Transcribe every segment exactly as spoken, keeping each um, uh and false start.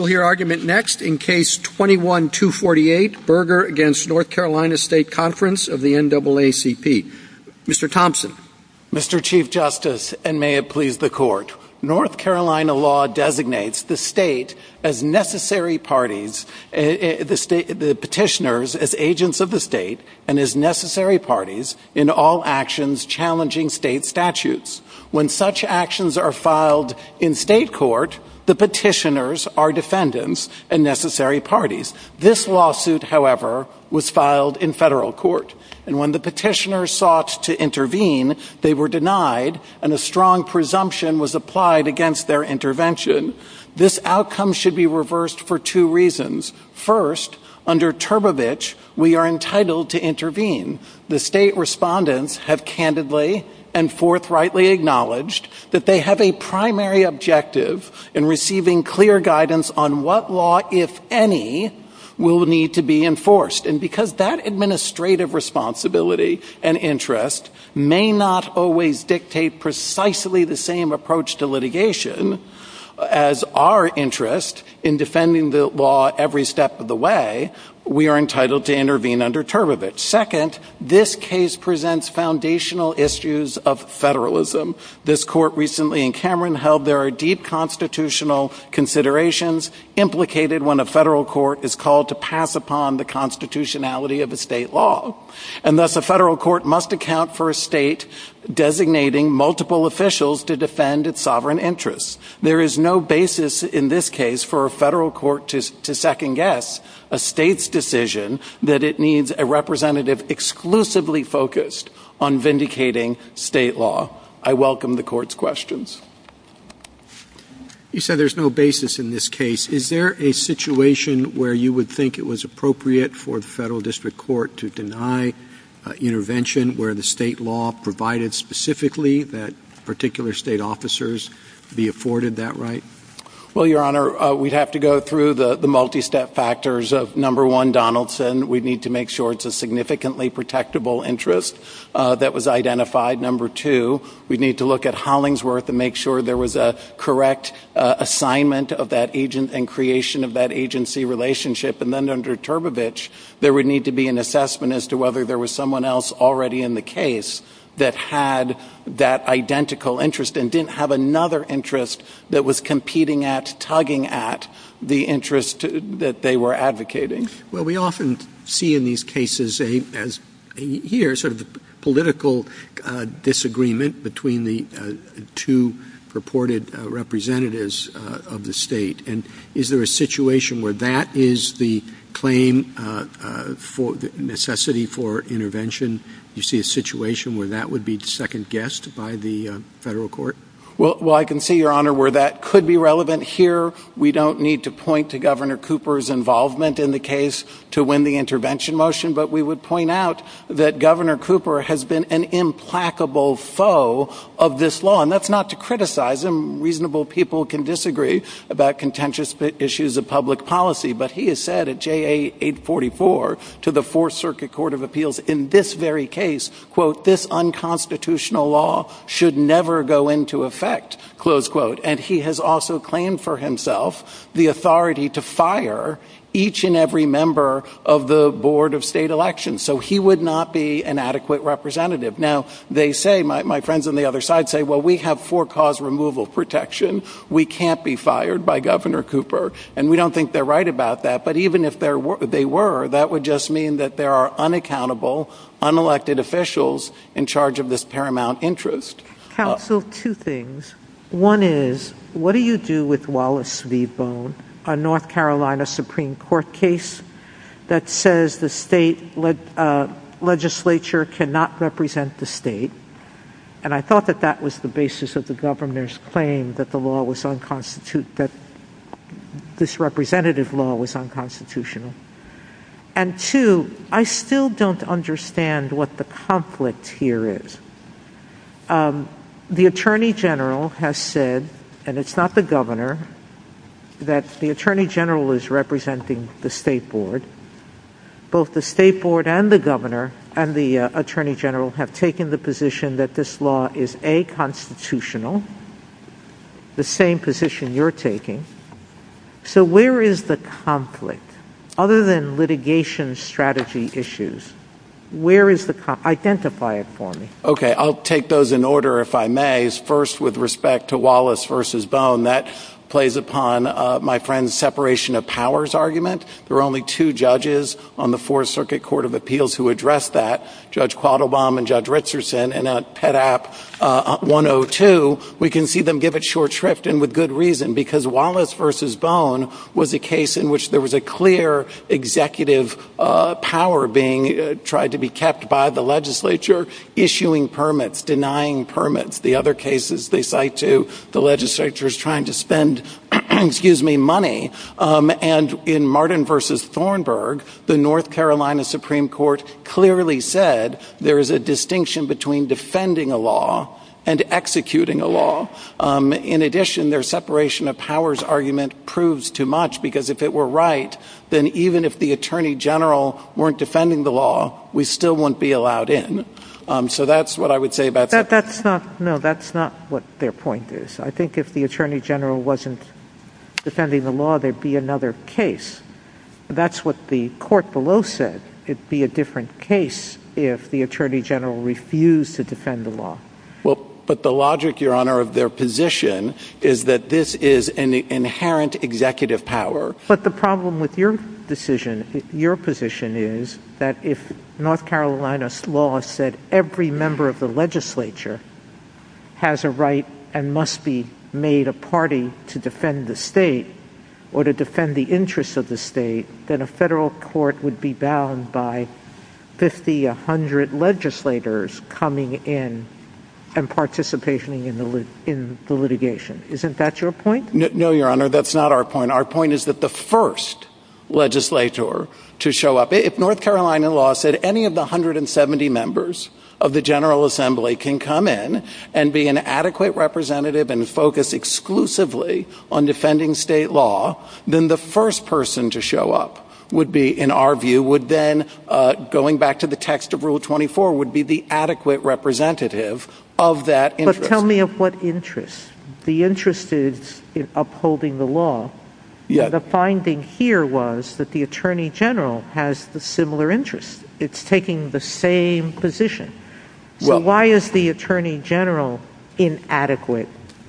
We'll hear argument next in Case twenty-one two forty-eight, Berger against North Carolina State Conference of the N double A C P. Mister Thompson. Mister Chief Justice, and may it please the Court, North Carolina law designates the state as necessary parties, uh, the, state, the petitioners as agents of the state, and as necessary parties in all actions challenging state statutes. When such actions are filed in state court, the petitioners are defendants and necessary parties. This lawsuit, however, was filed in federal court. And when the petitioners sought to intervene, they were denied, and a strong presumption was applied against their intervention. This outcome should be reversed for two reasons. First, under Turbovich, we are entitled to intervene. The state respondents have candidly and forthrightly acknowledged that they have a primary objective in receiving clear guidance on what law, if any, will need to be enforced. And because that administrative responsibility and interest may not always dictate precisely the same approach to litigation as our interest in defending the law every step of the way, we are entitled to intervene under Turbovich. Second, this case presents foundational issues of federalism. This court recently in Cameron held there are deep constitutional considerations implicated when a federal court is called to pass upon the constitutionality of a state law. And thus a federal court must account for a state designating multiple officials to defend its sovereign interests. There is no basis in this case for a federal court to, to second-guess a state's decision that it needs a representative exclusively focused on vindicating state law. I welcome the court's questions. You said there's no basis in this case. Is there a situation where you would think it was appropriate for the federal district court to deny uh, intervention where the state law provided specifically that particular state officers be afforded that right? Well, Your Honor, uh, we'd have to go through the, the multi-step factors of, number one, Donaldson. We'd need to make sure it's a significantly protectable interest uh, that was identified. Number two, we'd need to look at Hollingsworth and make sure there was a correct uh, assignment of that agent and creation of that agency relationship. And then under Turbovich, there would need to be an assessment as to whether there was someone else already in the case that had that identical interest and didn't have another interest that was competing at, tugging at the interest to, that they were advocating. Well, we often see in these cases a, as a, here, sort of a political uh, disagreement between the uh, two purported uh, representatives uh, of the state. And is there a situation where that is the claim uh, uh, for the necessity for intervention? You see a situation where that would be second-guessed by the uh, federal court? Well, well, I can see, Your Honor, where that could be relevant. Here, we don't need to point to Governor Cooper's involvement in the case to win the intervention motion, but we would point out that Governor Cooper has been an implacable foe of this law. And that's not to criticize him. Reasonable people can disagree about contentious issues of public policy, but he has said at J A eight forty-four to the Fourth Circuit Court of Appeals in this very case, quote, this unconstitutional law should never go into effect. Effect, close quote. And he has also claimed for himself the authority to fire each and every member of the Board of State Elections. So he would not be an adequate representative. Now, they say, my, my friends on the other side say, well, we have for-cause removal protection. We can't be fired by Governor Cooper. And we don't think they're right about that. But even if there were, they were, that would just mean that there are unaccountable, unelected officials in charge of this paramount interest. Counsel, uh, two things. One is, what do you do with Wallace v. Bone, a North Carolina Supreme Court case that says the state le- uh, legislature cannot represent the state? And I thought that that was the basis of the governor's claim that the law was unconstitutional, that this representative law was unconstitutional. And two, I still don't understand what the conflict here is. Um, The Attorney General has said, and it's not the governor, that the Attorney General is representing the State Board. Both the State Board and the governor and the uh, Attorney General have taken the position that this law is A, constitutional, the same position you're taking, So where is the conflict? Other than litigation strategy issues, where is the con- identify it for me? Okay, I'll take those in order if I may. First, with respect to Wallace versus Bone, that plays upon uh, my friend's separation of powers argument. There were only two judges on the Fourth Circuit Court of Appeals who addressed that, Judge Quattlebaum and Judge Richardson, and at P E D A P uh, one oh two, we can see them give it short shrift, and with good reason, because Wallace versus Bone was a case in which there was a clear executive uh, power being uh, tried to be kept by the legislature, issuing permits, denying permits. The other cases they cite to, the legislature is trying to spend excuse me, money. Um, and in Martin versus Thornburg, the North Carolina Supreme Court clearly said there is a distinction between defending a law and executing a law. Um, in addition, their separation of powers argument proves too much, because if it were right, then even if the Attorney General weren't defending the law, we still wouldn't be allowed in. Um, so that's what I would say about that. That's not, no, that's not what their point is. I think if the Attorney General wasn't defending the law, there'd be another case. That's what the court below said. It'd be a different case if the Attorney General refused to defend the law. Well, but the logic, Your Honor, of their position is that this is an inherent executive power. But the problem with your decision, your position is that if North Carolina's law said every member of the legislature has a right and must be made a party to defend the state or to defend the interests of the state, then a federal court would be bound by fifty, one hundred legislators coming in and participating in the lit- in the litigation. Isn't that your point? No, no, Your Honor, that's not our point. Our point is that the first legislator to show up, if North Carolina law said any of the one hundred seventy members of the General Assembly can come in and be an adequate representative and focus exclusively on defending state law, then the first person to show up would be, in our view, would then, uh, going back to the text of Rule twenty-four, would be the adequate representative of that interest. But tell me of what interest. The interest is in upholding the law. Yeah. The finding here was that the Attorney General has the similar interest. It's taking the same position. So well, why is the Attorney General inadequate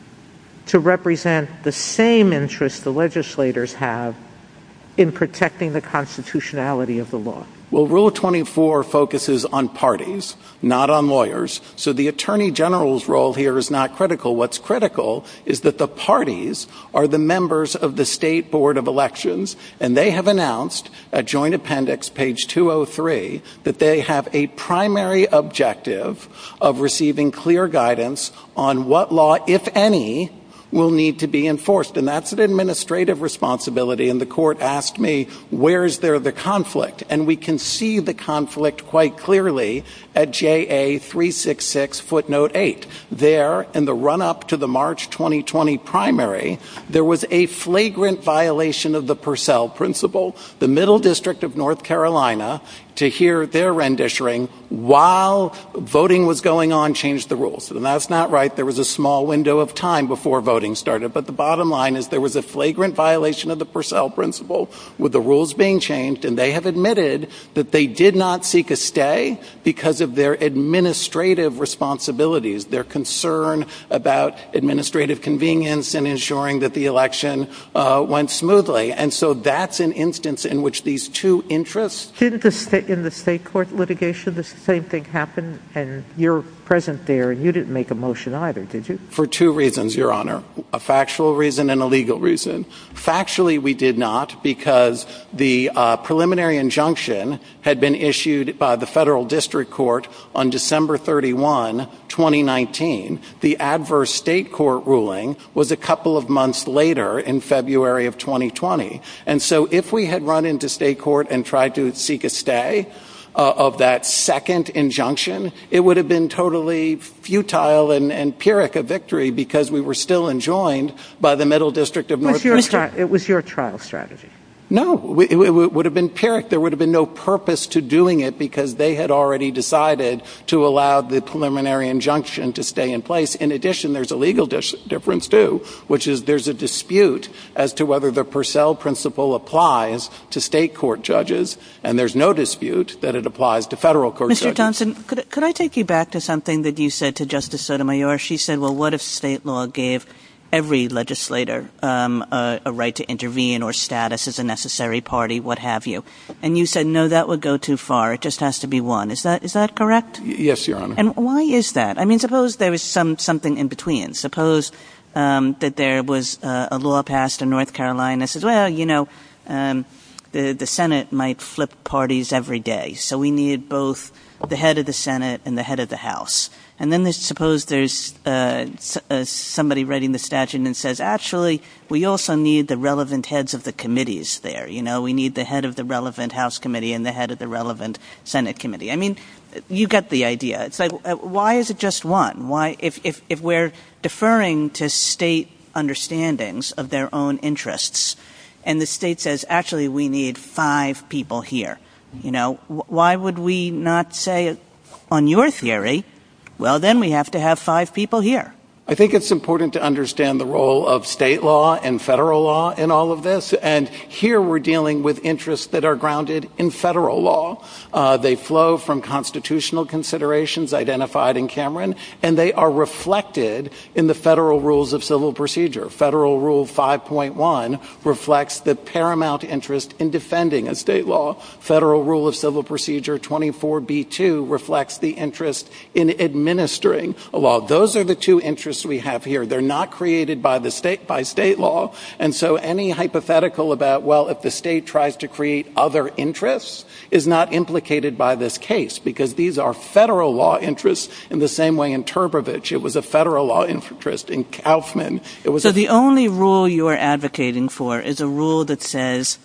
to represent the same interest the legislators have in protecting the constitutionality of the law? Well, Rule twenty-four focuses on parties, not on lawyers. So the Attorney General's role here is not critical. What's critical is that the parties are the members of the State Board of Elections, and they have announced at Joint Appendix, page two oh three, that they have a primary objective of receiving clear guidance on what law, if any, will need to be enforced. And that's an administrative responsibility. And the court asked me, where is there the conflict? And we can see the conflict quite clearly at J A three sixty-six footnote eight. There, in the run-up to the March twenty twenty primary, there was a flagrant violation of the Purcell principle. The Middle District of North Carolina, to hear their rendition while voting was going on, changed the rules. And that's not right. There was a small window of time before voting started. But the bottom line is there was a flagrant violation of the Purcell principle with the rules being changed, and they have admitted that they did not seek a stay because of their administrative responsibilities, their concern about administrative convenience and ensuring that the election uh, went smoothly. And so that's an instance in which these two interests— Didn't the state, in the state court litigation, the same thing happened, and you're present there, and you didn't make a motion either, did you? For two reasons, Your Honor, a factual reason and a legal reason. Factually, we did not, because the uh, preliminary injunction had been issued by the federal district court on December thirty-first, twenty nineteen. The adverse state court ruling was a couple of months later in February of twenty twenty. And so if we had run into state court and tried to seek a stay Uh, of that second injunction, it would have been totally futile and, and Pyrrhic a victory, because we were still enjoined by the Middle District of North Carolina. It was your trial strategy. No, it, it, it would have been Pyrrhic. There would have been no purpose to doing it because they had already decided to allow the preliminary injunction to stay in place. In addition, there's a legal dis- difference, too, which is there's a dispute as to whether the Purcell principle applies to state court judges, and there's no dispute that it applies to federal court Mister judges. Mister Johnson, could, could I take you back to something that you said to Justice Sotomayor? She said, well, what if state law gave every legislator um, a, a right to intervene or status as a necessary party, what have you? And you said, no, that would go too far. It just has to be one. Is that is that correct? Y- yes, Your Honor. And why is that? I mean, suppose there was some something in between. Suppose um, that there was uh, a law passed in North Carolina that says, well, you know, um, the, the Senate might flip parties every day, so we need both the head of the Senate and the head of the House. And then there's, suppose there's uh, s- uh, somebody writing the statute and says, actually, we also need the relevant heads of the committees there. You know, we need the head of the relevant House committee and the head of the relevant Senate committee. I mean, you get the idea. It's like, uh, why is it just one? Why, if, if, if we're deferring to state understandings of their own interests, and the state says, actually, we need five people here, you know, wh- why would we not say, on your theory, well, then we have to have five people here? I think it's important to understand the role of state law and federal law in all of this. And here we're dealing with interests that are grounded in federal law. Uh, they flow from constitutional considerations identified in Cameron, and they are reflected in the federal rules of civil procedure. Federal Rule five point one reflects the paramount interest in defending a state law. Federal Rule of Civil Procedure twenty-four B two reflects the interest in administering a law. Those are the two interests we have here. They're not created by the state, by state law. And so any hypothetical about, well, if the state tries to create other interests is not implicated by this case, because these are federal law interests in the same way in Turbovich. It was a federal law interest. In Kaufman, it was So a the only rule you're advocating for is a rule that says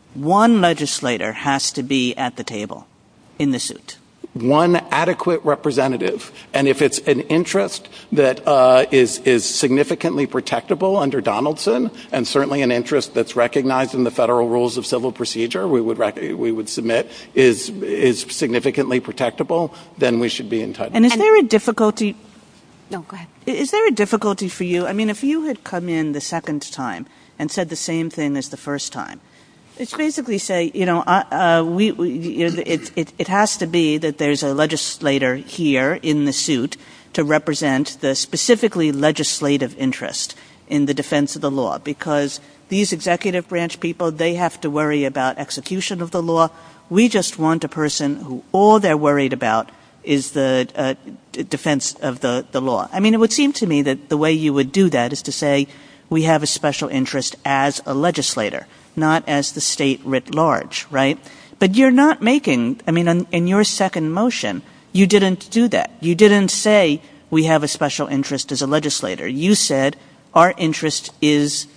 one legislator has to be at the table in the suit. One adequate representative. And if it's an interest that uh, is, is significantly protectable under Donaldson, and certainly an interest that's recognized in the federal rules of civil procedure, we would rec- we would submit is is significantly protectable, then we should be entitled. And is and there a difficulty? No, go ahead. Is there a difficulty for you? I mean, if you had come in the second time and said the same thing as the first time, it's basically say, you know, uh, uh, we, we you know, it, it, it has to be that there's a legislator here in the suit to represent the specifically legislative interest in the defense of the law, because these executive branch people, they have to worry about execution of the law. We just want a person who all they're worried about is the uh, d- defense of the, the law. I mean, it would seem to me that the way you would do that is to say we have a special interest as a legislator, not as the state writ large, right? But you're not making, I mean, in, in your second motion, you didn't do that. You didn't say we have a special interest as a legislator. You said our interest is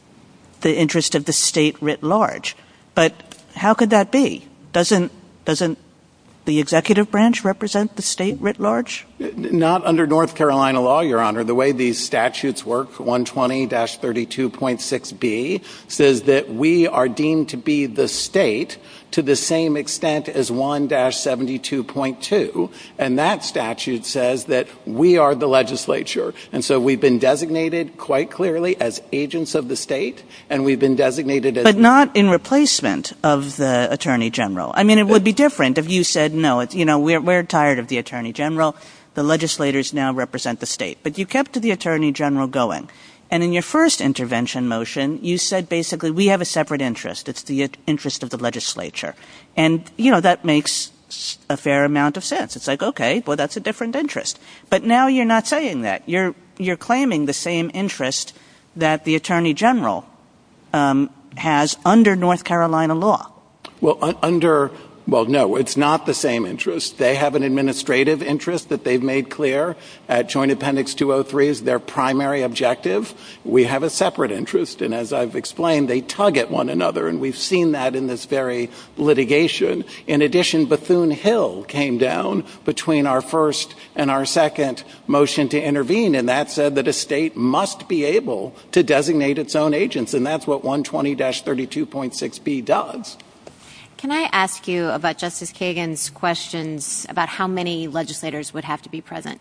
the interest of the state writ large. But how could that be? Doesn't, doesn't the executive branch represent the state writ large? Not under North Carolina law, Your Honor. The way these statutes work, one twenty dash thirty-two point six B, says that we are deemed to be the state to the same extent as one dash seventy-two point two. And that statute says that we are the legislature. And so we've been designated quite clearly as agents of the state, and we've been designated as... But not in replacement of the Attorney General. I mean, it would be different if you said, no, it's, you know, we're, we're tired of the Attorney General. The legislators now represent the state. But you kept the Attorney General going. And in your first intervention motion, you said basically we have a separate interest. It's the interest of the legislature. And, you know, that makes a fair amount of sense. It's like, okay, well, that's a different interest. But now you're not saying that. You're you're claiming the same interest that the Attorney General um, has under North Carolina law. Well, un- under Well, no, it's not the same interest. They have an administrative interest that they've made clear at Joint Appendix two oh three is their primary objective. We have a separate interest, and as I've explained, they tug at one another, and we've seen that in this very litigation. In addition, Bethune-Hill came down between our first and our second motion to intervene, and that said that a state must be able to designate its own agents, and that's what one twenty dash thirty-two point six B does. Can I ask you about Justice Kagan's questions about how many legislators would have to be present?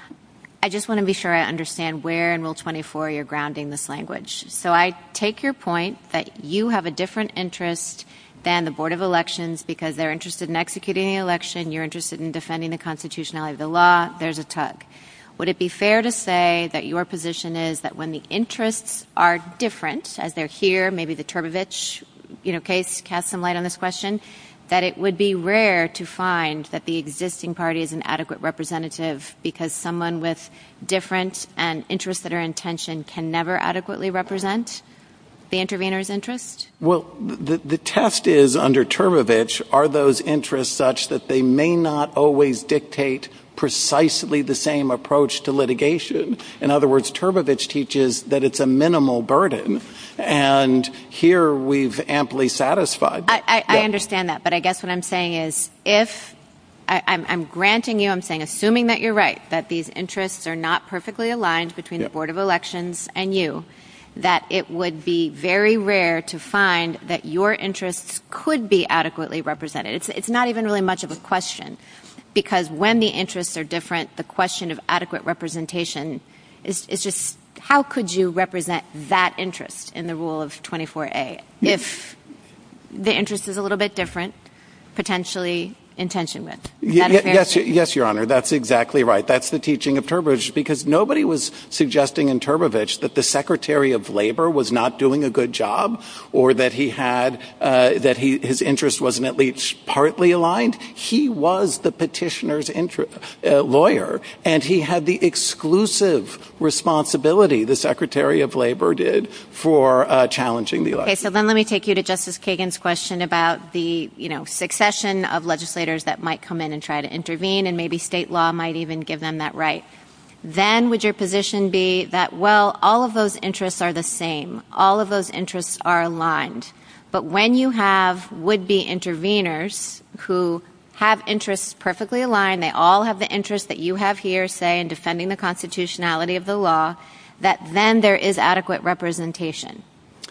I just want to be sure I understand where in Rule twenty-four you're grounding this language. So I take your point that you have a different interest than the Board of Elections because they're interested in executing the election, you're interested in defending the constitutionality of the law, there's a tug. Would it be fair to say that your position is that when the interests are different, as they're here, maybe the Turbevich you know, case casts some light on this question, that it would be rare to find that the existing party is an adequate representative because someone with different and interests that are in tension can never adequately represent the intervener's interest? Well, the, the test is under Turbevich, are those interests such that they may not always dictate precisely the same approach to litigation? In other words, Turbevich teaches that it's a minimal burden, and here we've amply satisfied that. I, I, yeah. I understand that, but I guess what I'm saying is if I, I'm, I'm granting you, I'm saying assuming that you're right, that these interests are not perfectly aligned between yeah. the Board of Elections and you, that it would be very rare to find that your interests could be adequately represented. It's, it's not even really much of a question. Because when the interests are different, the question of adequate representation is, is just how could you represent that interest in the rule of twenty-four A if the interest is a little bit different, potentially in tension with? Is that a fair yes, statement? yes, Your Honor, that's exactly right. That's the teaching of Turbevich, because nobody was suggesting in Turbevich that the Secretary of Labor was not doing a good job, or that he had uh, that he his interest wasn't at least partly aligned. He was the petitioner's inter- uh, lawyer, and he had the exclusive responsibility, the Secretary of Labor did, for uh, challenging the election. Okay, so then let me take you to Justice Kagan's question about the, you know, succession of legislators that might come in and try to intervene, and maybe state law might even give them that right. Then would your position be that, well, all of those interests are the same. All of those interests are aligned. But when you have would-be interveners who have interests perfectly aligned, they all have the interest that you have here, say, in defending the constitutionality of the law, that then there is adequate representation?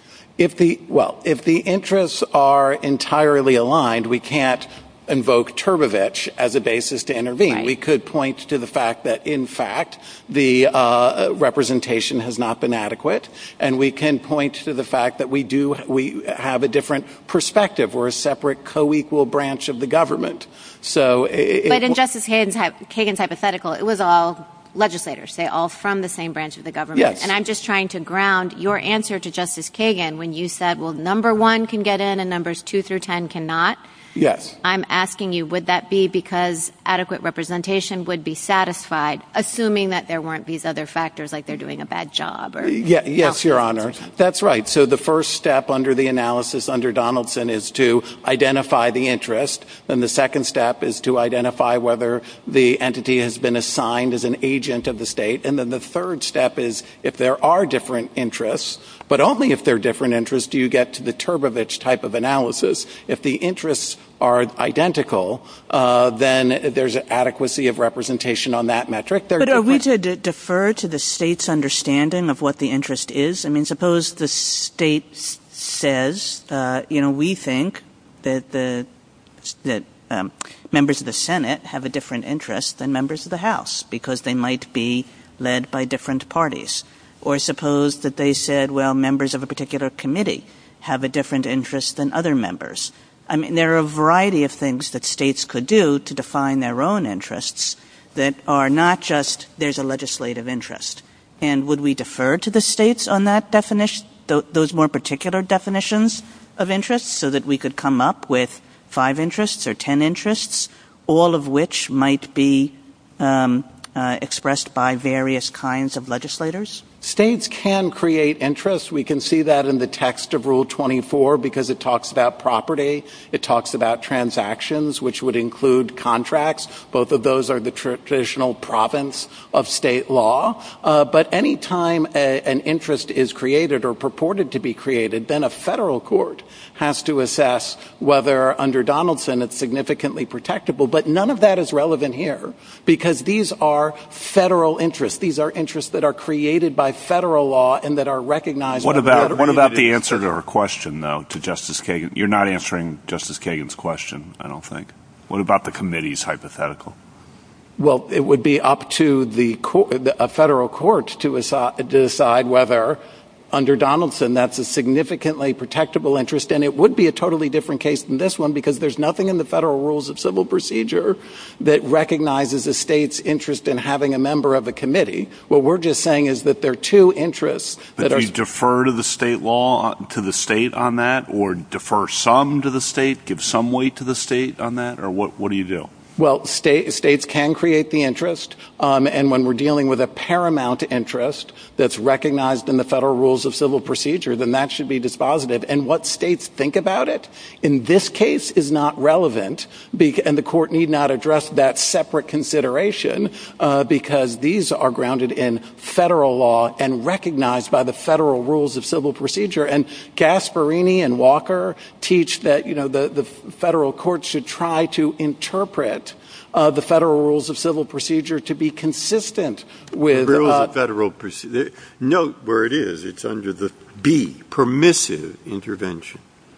If the, well, if the interests are entirely aligned, we can't invoke Turbevich as a basis to intervene. Right. We could point to the fact that, in fact, the uh, representation has not been adequate, and we can point to the fact that we do we have a different perspective. We're a separate, co-equal branch of the government. So, it, but in it, Justice Kagan's, Kagan's hypothetical, it was all legislators, they all from the same branch of the government. Yes. And I'm just trying to ground your answer to Justice Kagan when you said, well, number one can get in and numbers two through ten cannot. Yes. I'm asking you, would that be because adequate representation would be satisfied, assuming that there weren't these other factors like they're doing a bad job? Or yeah, yes, Your Honor. That's right. So the first step under the analysis under Donaldson is to identify the interest. Then the second step is to identify whether the entity has been assigned as an agent of the state. And then the third step is if there are different interests, but only if they're different interests do you get to the Turbevich type of analysis. If the interests are identical, uh, then there's an adequacy of representation on that metric. They're but are we different. to d- defer to the state's understanding of what the interest is? I mean, suppose the state s- says, uh, you know, we think that the that um, members of the Senate have a different interest than members of the House because they might be led by different parties. Or suppose that they said, well, members of a particular committee have a different interest than other members. I mean, there are a variety of things that states could do to define their own interests that are not just there's a legislative interest. And would we defer to the states on that definition, th- those more particular definitions of interests, so that we could come up with five interests or ten interests, all of which might be um, uh, expressed by various kinds of legislators? States can create interests. We can see that in the text of Rule twenty-four because it talks about property. It talks about transactions, which would include contracts. Both of those are the tr- traditional province of state law. Uh, but any time a, an interest is created or purported to be created, then a federal court has to assess whether under Donaldson it's significantly protectable. But none of that is relevant here because these are federal interests. These are interests that are created by federal law and that are recognized. What about what about the answer to her question, though, to Justice Kagan? You're not answering Justice Kagan's question, I don't think. What about the committee's hypothetical? Well, it would be up to the co- a federal court to decide whether under Donaldson that's a significantly protectable interest, and it would be a totally different case than this one because there's nothing in the federal rules of civil procedure that recognizes a state's interest in having a member of a committee. What we're just saying is that there are two interests but that do are... you defer to the state law, to the state on that, or defer some to the state, give some weight to the state on that, or what, what do you do? Well, state, states can create the interest, um, and when we're dealing with a paramount interest that's recognized in the federal rules of civil procedure, then that should be dispositive. And what states think about it in this case is not relevant, be- and the court need not address that separate consideration uh, because these are grounded in federal law and recognized by the federal rules of civil procedure. And Gasparini and Walker teach that, you know, the, the federal court should try to interpret Uh, the federal rules of civil procedure to be consistent with the rules uh, of federal procedure. Note where it is. It's under the B, permissive intervention,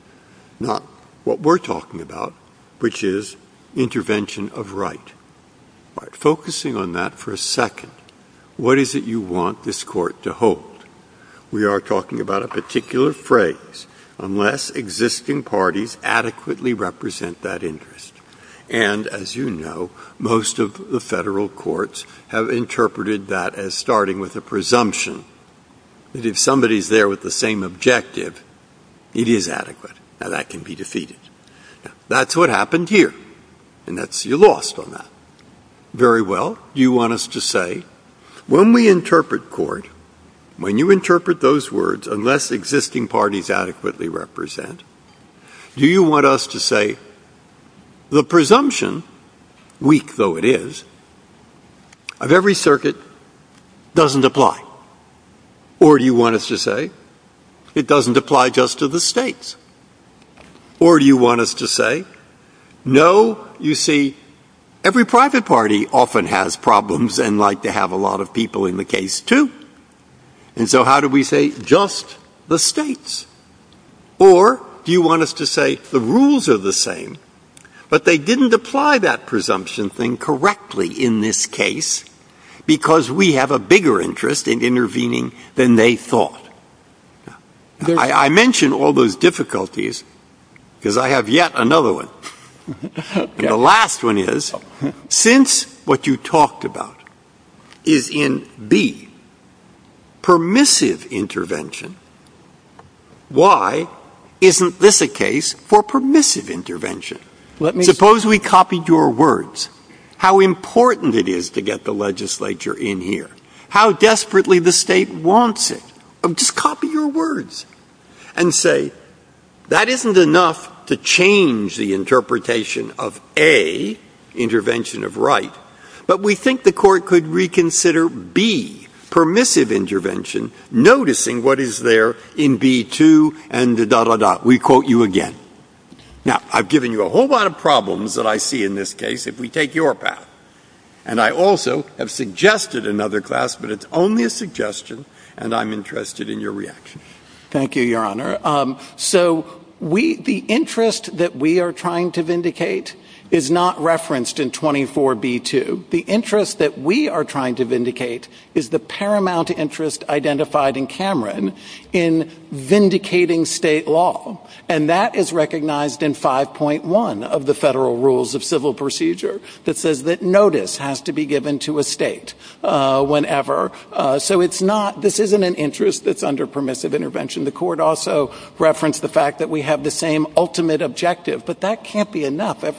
not what we're talking about, which is intervention of right. All right, focusing on that for a second, what is it you want this court to hold? We are talking about a particular phrase, unless existing parties adequately represent that interest. And, as you know, most of the federal courts have interpreted that as starting with a presumption that if somebody's there with the same objective, it is adequate. Now, that can be defeated. Now, that's what happened here, and that's you lost on that. Very well. Do you want us to say, when we interpret court, when you interpret those words, unless existing parties adequately represent, do you want us to say, the presumption, weak though it is, of every circuit doesn't apply? Or do you want us to say it doesn't apply just to the states? Or do you want us to say, no, you see, every private party often has problems and like to have a lot of people in the case too. And so how do we say just the states? Or do you want us to say the rules are the same, but they didn't apply that presumption thing correctly in this case because we have a bigger interest in intervening than they thought? I, I mention all those difficulties because I have yet another one. And the last one is, since what you talked about is in B, permissive intervention, why isn't this a case for permissive intervention? Let me Suppose we copied your words. How important it is to get the legislature in here. How desperately the state wants it. Just copy your words and say, that isn't enough to change the interpretation of A, intervention of right, but we think the court could reconsider B, permissive intervention, noticing what is there in B two and da-da-da. We quote you again. Now, I've given you a whole lot of problems that I see in this case if we take your path. And I also have suggested another class, but it's only a suggestion, and I'm interested in your reaction. Thank you, Your Honor. Um, so we, the interest that we are trying to vindicate is not referenced in twenty-four B two. The interest that we are trying to vindicate is the paramount interest identified in Cameron in vindicating state law. And that is recognized in five point one of the Federal Rules of Civil Procedure that says that notice has to be given to a state uh, whenever. Uh, so it's not, this isn't an interest that's under permissive intervention. The court also referenced the fact that we have the same ultimate objective, but that can't be enough every time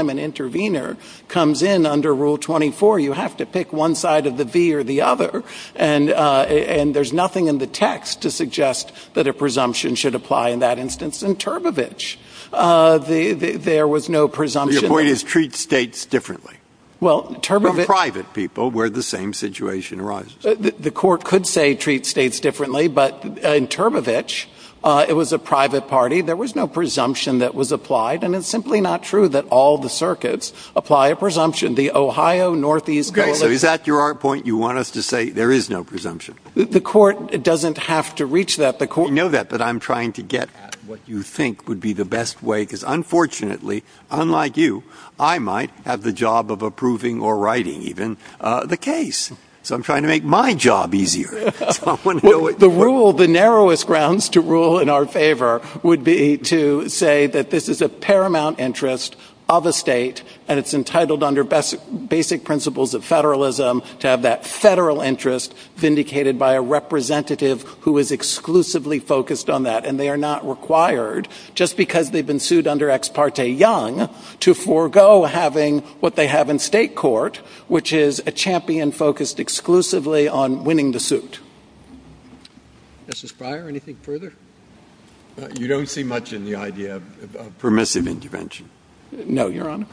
time an intervener comes in under Rule twenty-four, you have to pick one side of the V or the other. And, uh, and there's nothing in the text to suggest that a presumption should apply in that instance. In Turbevich, uh, the, the, there was no presumption. Your point is treat states differently. Well, Turbevich, from private people where the same situation arises. Uh, the, the court could say treat states differently, but uh, in Turbevich, uh, it was a private party. There was no presumption that was applied, and it's simply not true that all the circuits apply a presumption. The Ohio Northeast okay, Coalition. So is that your point? You want us to say there is no presumption? The, the court doesn't have to reach that. The court. I know that, but I'm trying to get at what you think would be the best way, because unfortunately, unlike you, I might have the job of approving or writing even uh, the case. So I'm trying to make my job easier. So I want to know what, the rule, the narrowest grounds to rule in our favor would be to say that this is a paramount interest of a state, and it's entitled under basic, basic principles of federalism to have that federal interest vindicated by a representative who is exclusively focused on that. And they are not required, just because they've been sued under Ex parte Young, to forego having what they have in state court, which is a champion focused exclusively on winning the suit. Justice Breyer, anything further? Uh, you don't see much in the idea of, of permissive intervention. No, Your Honor.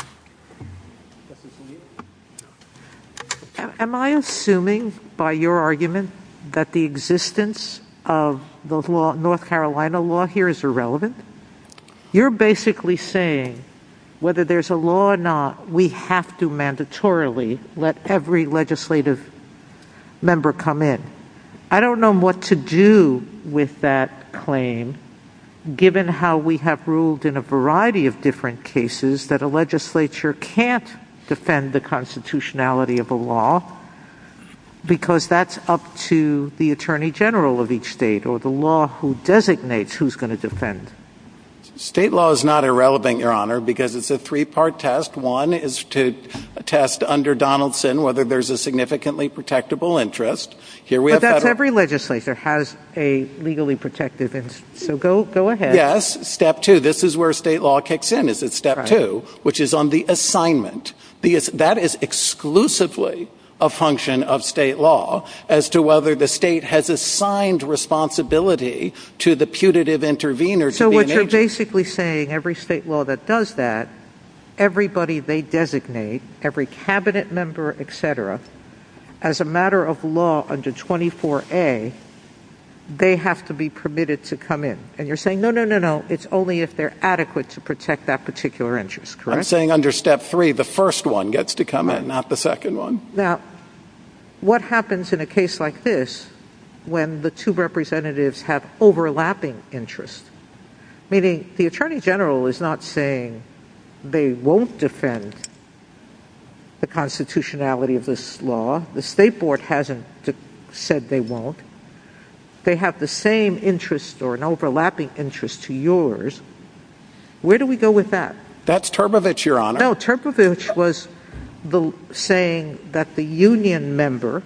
Am I assuming, by your argument, that the existence of the law, North Carolina law here is irrelevant? You're basically saying, whether there's a law or not, we have to mandatorily let every legislative member come in. I don't know what to do with that claim, given how we have ruled in a variety of different cases that a legislature can't defend the constitutionality of a law, because that's up to the Attorney General of each state or the law who designates who's going to defend. State law is not irrelevant, Your Honor, because it's a three-part test. One is to test under Donaldson whether there's a significantly protectable interest. Here we but have that's federal- every legislature has a legally protective interest. So go go ahead. Yes. Step two. This is where state law kicks in. Is it step right. two, which is on the assignment. The, that is exclusively a function of state law as to whether the state has assigned responsibility to the putative intervener. So to be what an you're agent. basically saying, every state law that does that, everybody they designate, every cabinet member, et cetera, as a matter of law under twenty-four A, they have to be permitted to come in. And you're saying, no, no, no, no, it's only if they're adequate to protect that particular interest, correct? I'm saying under step three, the first one gets to come in, not the second one. Now, what happens in a case like this when the two representatives have overlapping interest? Meaning the Attorney General is not saying they won't defend the constitutionality of this law. The State Board hasn't de- said they won't. They have the same interest or an overlapping interest to yours. Where do we go with that? That's Turbevich, Your Honor. No, Turbevich was the saying that the union member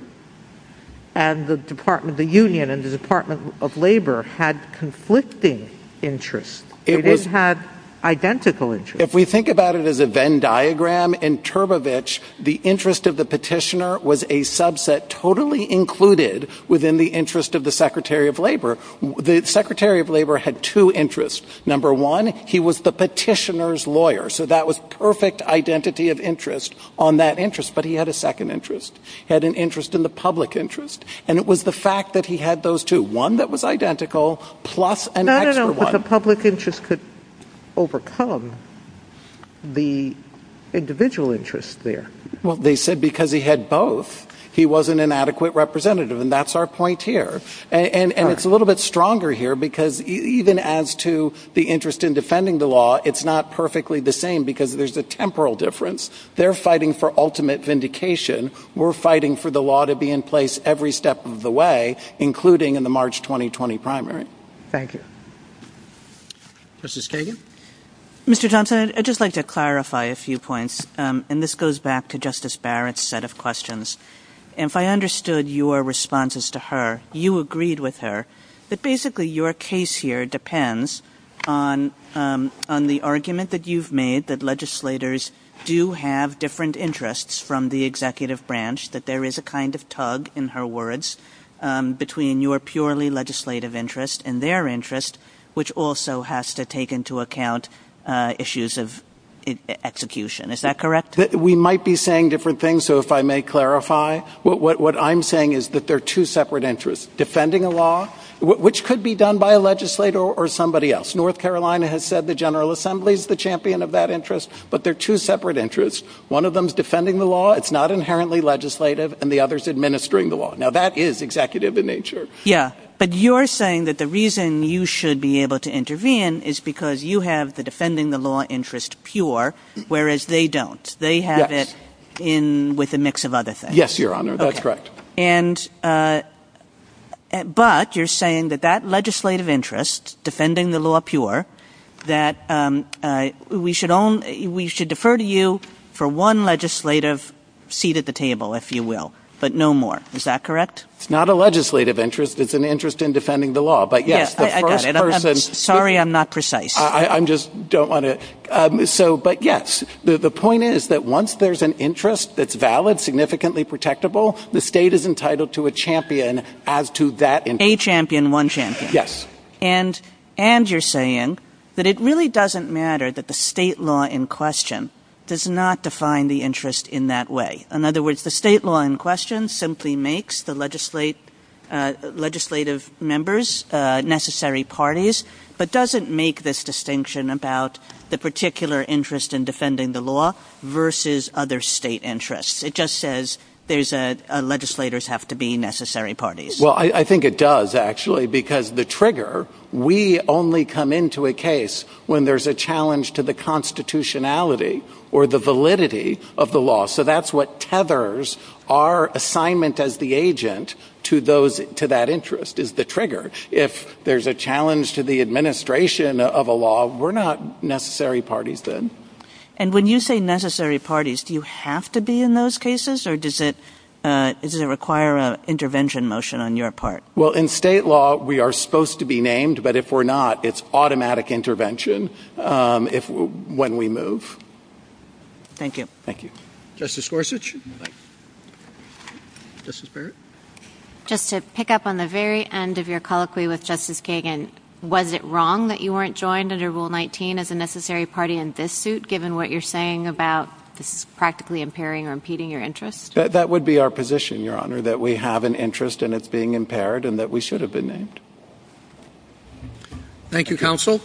and the Department, the union and the Department of Labor had conflicting interests. It they was, didn't have identical interests. If we think about it as a Venn diagram, in Turbevich, the interest of the petitioner was a subset totally included within the interest of the Secretary of Labor. The Secretary of Labor had two interests. Number one, he was the petitioner's lawyer, so that was perfect identity of interest on that interest. But he had a second interest. He had an interest in the public interest. And it was the fact that he had those two, one that was identical plus an no, extra no, no, one. But the public interest could overcome the individual interest there. Well, they said because he had both, he wasn't an adequate representative, and that's our point here. And, and, and it's a little bit stronger here because e- even as to the interest in defending the law, it's not perfectly the same because there's a temporal difference. They're fighting for ultimate vindication. We're fighting for the law to be in place every step of the way, including in the March twenty twenty primary. Thank you. Justice Kagan? Mister Thompson, I'd just like to clarify a few points, um, and this goes back to Justice Barrett's set of questions. And if I understood your responses to her, you agreed with her that basically your case here depends on um, on the argument that you've made that legislators do have different interests from the executive branch, that there is a kind of tug, in her words, um, between your purely legislative interest and their interest, which also has to take into account uh, issues of execution. Is that correct? We might be saying different things, so if I may clarify, what, what, what I'm saying is that there are two separate interests. Defending a law, w- which could be done by a legislator or, or somebody else. North Carolina has said the General Assembly is the champion of that interest, but they're two separate interests. One of them is defending the law. It's not inherently legislative, and the other is administering the law. Now, that is executive in nature. Yeah. But you're saying that the reason you should be able to intervene is because you have the defending the law interest pure, whereas they don't. They have yes. it in with a mix of other things. Yes, Your Honor, that's okay. correct. And uh, but you're saying that that legislative interest, defending the law pure, that um, uh, we should own, we should defer to you for one legislative seat at the table, if you will, but no more. Is that correct? It's not a legislative interest. It's an interest in defending the law. But, yes, yeah, the I, first I got it. person— I'm, I'm sorry I'm not precise. I, I'm just don't want to um, — so, but, yes, the, the point is that once there's an interest that's valid, significantly protectable, the state is entitled to a champion as to that interest. A champion, one champion. Yes. And, and you're saying that it really doesn't matter that the state law in question does not define the interest in that way. In other words, the state law in question simply makes the legislate, uh, legislative members uh, necessary parties, but doesn't make this distinction about the particular interest in defending the law versus other state interests. It just says there's a, a legislators have to be necessary parties. Well, I, I think it does, actually, because the trigger, we only come into a case when there's a challenge to the constitutionality or the validity of the law. So that's what tethers our assignment as the agent to those to that interest, is the trigger. If there's a challenge to the administration of a law, we're not necessary parties then. And when you say necessary parties, do you have to be in those cases, or does it uh, does it require an intervention motion on your part? Well, in state law, we are supposed to be named, but if we're not, it's automatic intervention um, if when we move. Thank you. Thank you. Justice Gorsuch? Justice Barrett? Just to pick up on the very end of your colloquy with Justice Kagan, was it wrong that you weren't joined under Rule nineteen as a necessary party in this suit, given what you're saying about this is practically impairing or impeding your interest? That, that would be our position, Your Honor, that we have an interest and it's being impaired and that we should have been named. Thank you, counsel.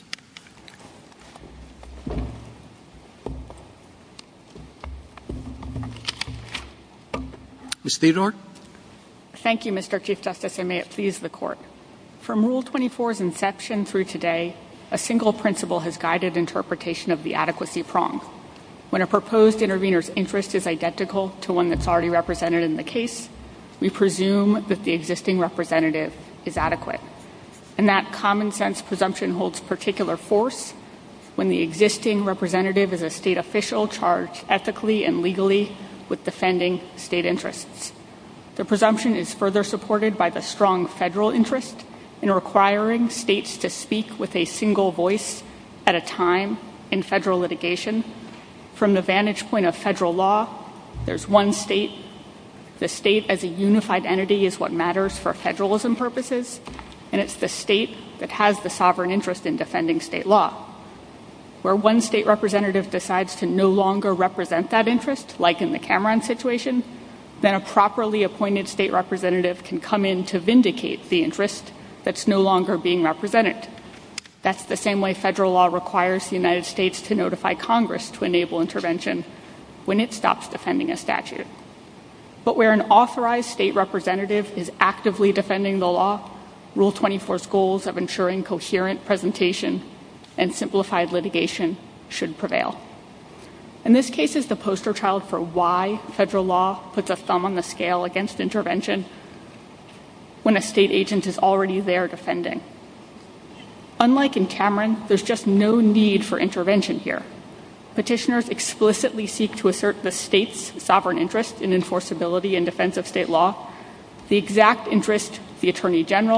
Miz Theodore? Thank you, Mister Chief Justice, and may it please the Court. From Rule twenty-four's inception through today, a single principle has guided interpretation of the adequacy prong. When a proposed intervener's interest is identical to one that's already represented in the case, we presume that the existing representative is adequate. And that common sense presumption holds particular force when the existing representative is a state official charged ethically and legally with defending state interests. The presumption is further supported by the strong federal interest in requiring states to speak with a single voice at a time in federal litigation. From the vantage point of federal law, there's one state. The state as a unified entity is what matters for federalism purposes, and it's the state that has the sovereign interest in defending state law. Where one state representative decides to no longer represent that interest, like in the Cameron situation, then a properly appointed state representative can come in to vindicate the interest that's no longer being represented. That's the same way federal law requires the United States to notify Congress to enable intervention when it stops defending a statute. But where an authorized state representative is actively defending the law, Rule twenty-four's goals of ensuring coherent presentation and simplified litigation should prevail. And this case is the poster child for why federal law puts a thumb on the scale against intervention when a state agent is already there defending. Unlike in Cameron, there's just no need for intervention here. Petitioners explicitly seek to assert the state's sovereign interest in enforceability and defense of state law, the exact interest the Attorney General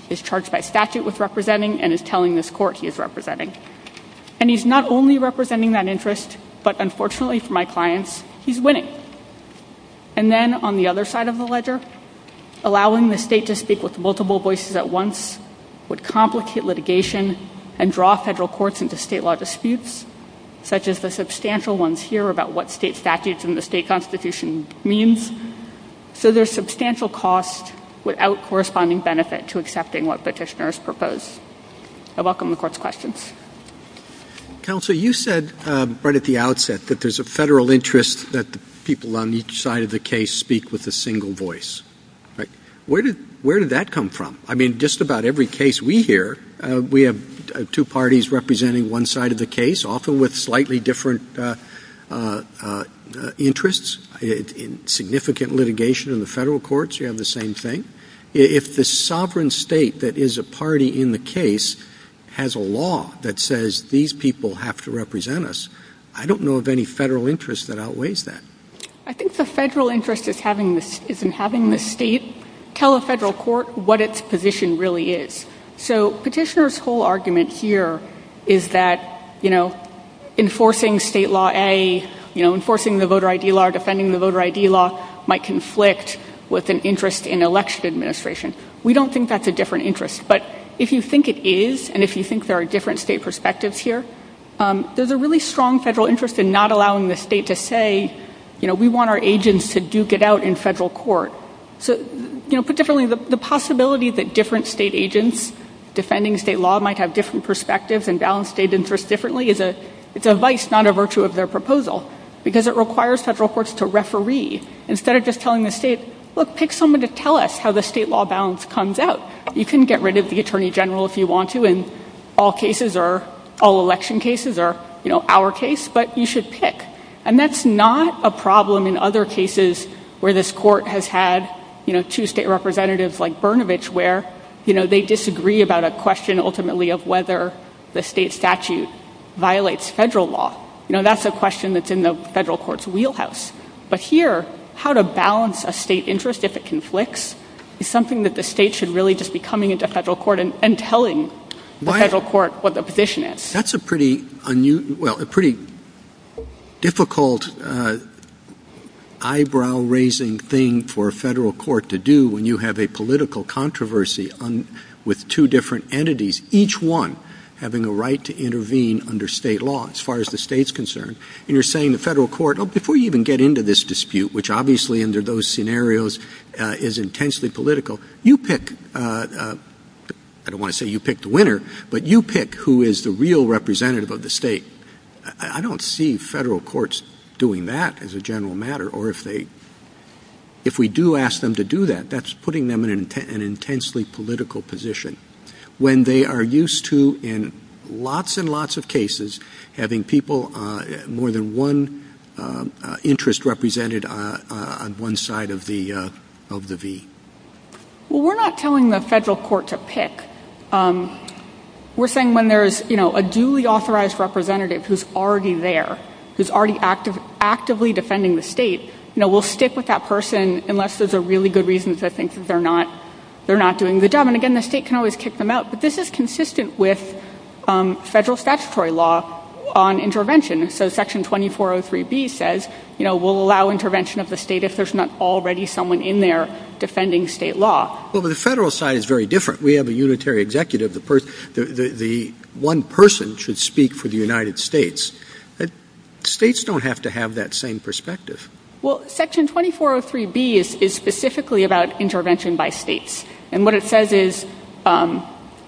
is charged by statute with representing and is telling this court he is representing. And he's not only representing that interest, but unfortunately for my clients, he's winning. And then on the other side of the ledger, allowing the state to speak with multiple voices at once would complicate litigation and draw federal courts into state law disputes, such as the substantial ones here about what state statutes and the state constitution means. So there's substantial cost without corresponding benefit to accepting what petitioners propose. I welcome the court's questions. Counsel, you said uh, right at the outset that there's a federal interest that the people on each side of the case speak with a single voice. Right? Where did where did that come from? I mean, just about every case we hear, uh, we have uh, two parties representing one side of the case, often with slightly different uh, uh, uh, uh, interests. In significant litigation in the federal courts, you have the same thing. If the sovereign state that is a party in the case has a law that says these people have to represent us, I don't know of any federal interest that outweighs that. I think the federal interest is having this, is in having the state tell a federal court what its position really is. So petitioner's whole argument here is that, you know, enforcing state law A, you know, enforcing the voter I D law or defending the voter I D law might conflict with an interest in election administration. We don't think that's a different interest. But if you think it is, and if you think there are different state perspectives here, um, there's a really strong federal interest in not allowing the state to say, you know, we want our agents to duke it out in federal court. So, you know, put differently, the, the possibility that different state agents defending state law might have different perspectives and balance state interests differently is a, it's a vice, not a virtue of their proposal, because it requires federal courts to referee instead of just telling the state, look, pick someone to tell us how the state law balance comes out. You can get rid of the attorney general if you want to, and all cases are, all election cases are, you know, our case, but you should pick. And that's not a problem in other cases where this court has had, you know, two state representatives like Brnovich where, you know, they disagree about a question ultimately of whether the state statute violates federal law. You know, that's a question that's in the federal court's wheelhouse. But here, how to balance a state interest if it conflicts is something that the state should really just be coming into federal court and, and telling the Why? federal court what the position is. That's a pretty unusual, well, a pretty difficult uh, eyebrow-raising thing for a federal court to do when you have a political controversy on, with two different entities, each one having a right to intervene under state law as far as the state's concerned. And you're saying the federal court, oh, before you even get into this dispute, which obviously under those scenarios uh, is intensely political, you pick, uh, uh, I don't want to say you pick the winner, but you pick who is the real representative of the state. I, I don't see federal courts doing that as a general matter, or if they, if we do ask them to do that, that's putting them in an, int- an intensely political position. When they are used to, in lots and lots of cases, having people, uh, more than one uh, uh, interest represented uh, uh, on one side of the uh, of the V. Well, we're not telling the federal court to pick. Um, we're saying when there's, you know, a duly authorized representative who's already there, who's already active, actively defending the state, you know, we'll stick with that person unless there's a really good reason to think that they're not they're not doing the job. And again, the state can always kick them out. But this is consistent with um, federal statutory law on intervention. So Section twenty-four oh three B says, you know, we'll allow intervention of the state if there's not already someone in there defending state law. Well, but the federal side is very different. We have a unitary executive. The, per- the, the, the one person should speak for the United States. Uh, states don't have to have that same perspective. Well, Section twenty-four oh three B is, is specifically about intervention by states. And what it says is um,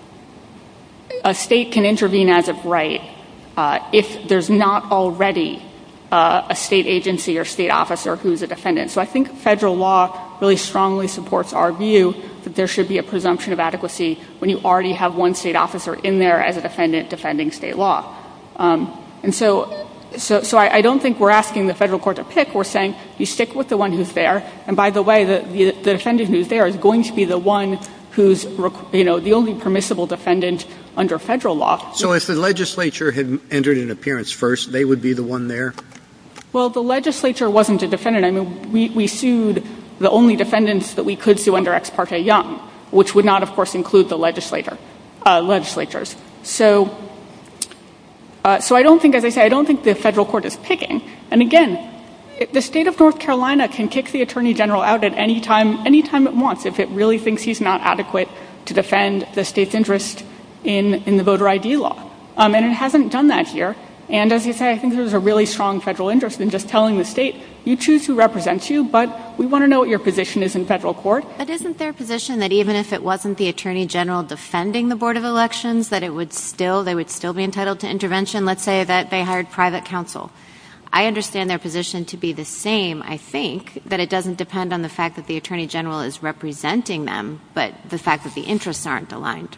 a state can intervene as of right uh, if there's not already uh, a state agency or state officer who's a defendant. So I think federal law really strongly supports our view that there should be a presumption of adequacy when you already have one state officer in there as a defendant defending state law. Um, and so So, so I, I don't think we're asking the federal court to pick. We're saying you stick with the one who's there. And by the way, the, the, the defendant who's there is going to be the one who's, you know, the only permissible defendant under federal law. So if the legislature had entered an appearance first, they would be the one there? Well, the legislature wasn't a defendant. I mean, we, we sued the only defendants that we could sue under Ex parte Young. which would not, of course, include the legislator, uh, legislatures. So, uh, so I don't think, as I say, I don't think the federal court is picking. And again, it, the state of North Carolina can kick the attorney general out at any time, any time it wants, if it really thinks he's not adequate to defend the state's interest in, in the voter I D law. Um, and it hasn't done that here. And as you say, I think there's a really strong federal interest in just telling the state, you choose who represents you, but we want to know what your position is in federal court. But isn't their position that even if it wasn't the attorney general defending the Board of Elections, that it would still, they would still be entitled to intervention? Let's say that they hired private counsel. I understand their position to be the same, I think, that it doesn't depend on the fact that the attorney general is representing them, but the fact that the interests aren't aligned.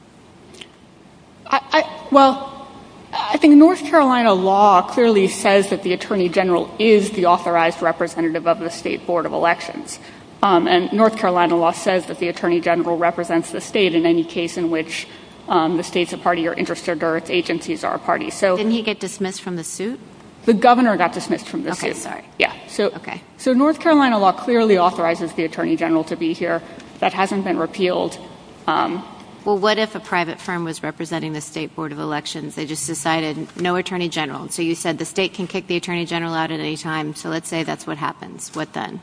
I, I, well, I think North Carolina law clearly says that the attorney general is the authorized representative of the state Board of Elections. Um, and North Carolina law says that the attorney general represents the state in any case in which um, the state's a party or interested or its agencies are a party. So didn't he get dismissed from the suit? The governor got dismissed from the okay, suit. Okay, sorry. Yeah. So, okay. So North Carolina law clearly authorizes the attorney general to be here. That hasn't been repealed. Um, well, what if a private firm was representing the state Board of Elections? They just decided no attorney general. So you said the state can kick the attorney general out at any time. So let's say that's what happens. What then?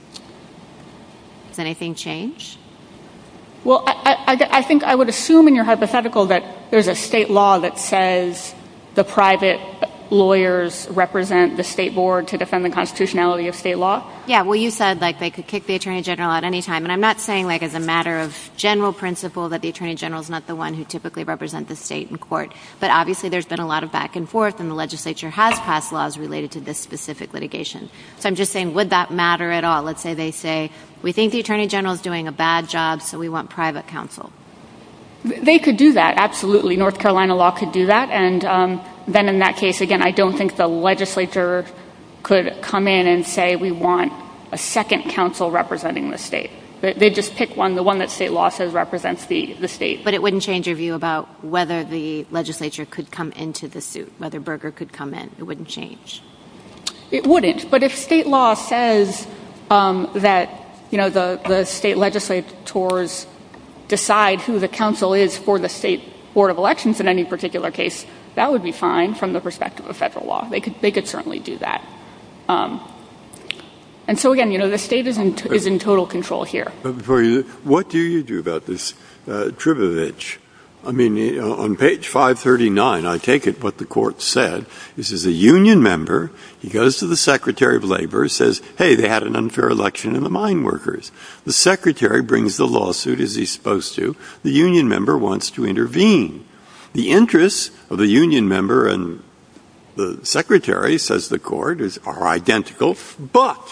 Does anything change? Well, I, I, I think I would assume in your hypothetical that there's a state law that says the private lawyers represent the state board to defend the constitutionality of state law. Yeah, well, you said, like, they could kick the attorney general at any time. And I'm not saying, like, as a matter of general principle that the attorney general is not the one who typically represents the state in court. But obviously there's been a lot of back and forth, and the legislature has passed laws related to this specific litigation. So I'm just saying, would that matter at all? Let's say they say, we think the attorney general is doing a bad job, so we want private counsel. They could do that, absolutely. North Carolina law could do that. And um, then in that case, again, I don't think the legislature could come in and say we want a second counsel representing the state. They'd just pick one, the one that state law says represents the, the state. But it wouldn't change your view about whether the legislature could come into the suit, whether Berger could come in. It wouldn't change. It wouldn't. But if state law says um, that, you know, the, the state legislators decide who the counsel is for the state Board of Elections in any particular case, that would be fine from the perspective of federal law. They could they could certainly do that. Um, and so, again, you know, the state is in, t- is in total control here. But before you, what do you do about this uh, Tribovich? I mean, on page five thirty-nine, I take it what the court said is, as a union member, he goes to the Secretary of Labor, says, hey, they had an unfair election in the mine workers. The Secretary brings the lawsuit as he's supposed to. The union member wants to intervene. The interests of the union member and the Secretary, says the court, is, are identical, but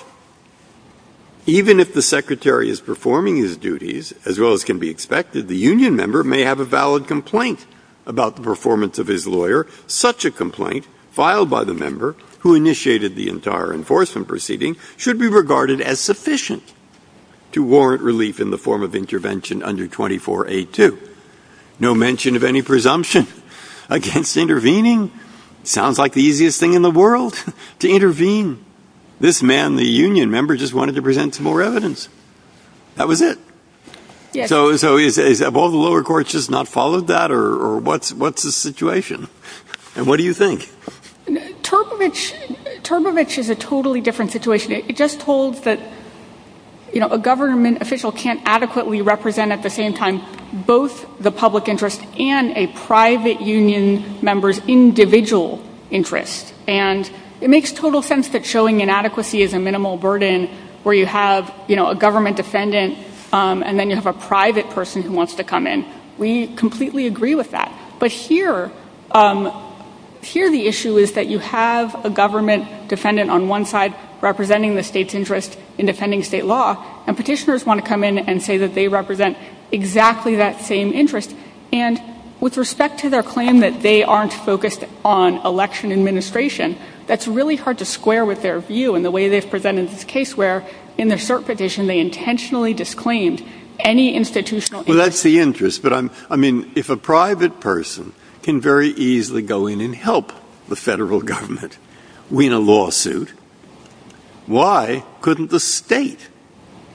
even if the Secretary is performing his duties, as well as can be expected, the union member may have a valid complaint about the performance of his lawyer. Such a complaint, filed by the member who initiated the entire enforcement proceeding, should be regarded as sufficient to warrant relief in the form of intervention under twenty-four A two. No mention of any presumption against intervening. Sounds like the easiest thing in the world to intervene. This man, the union member, just wanted to present some more evidence. That was it. Yes. So, so is, is have all the lower courts just not followed that, or, or what's what's the situation? And what do you think? Turbovich, Turbovich is a totally different situation. It, it just holds that, you know, a government official can't adequately represent at the same time both the public interest and a private union member's individual interest. And it makes total sense that showing inadequacy is a minimal burden where you have, you know, a government defendant um, and then you have a private person who wants to come in. We completely agree with that. But here, um, here the issue is that you have a government defendant on one side representing the state's interest in defending state law, and petitioners want to come in and say that they represent exactly that same interest. And with respect to their claim that they aren't focused on election administration, that's really hard to square with their view and the way they've presented this case, where in their cert petition they intentionally disclaimed any institutional interest. Well, that's the interest. But I'm, I mean, if a private person can very easily go in and help the federal government win a lawsuit, why couldn't the state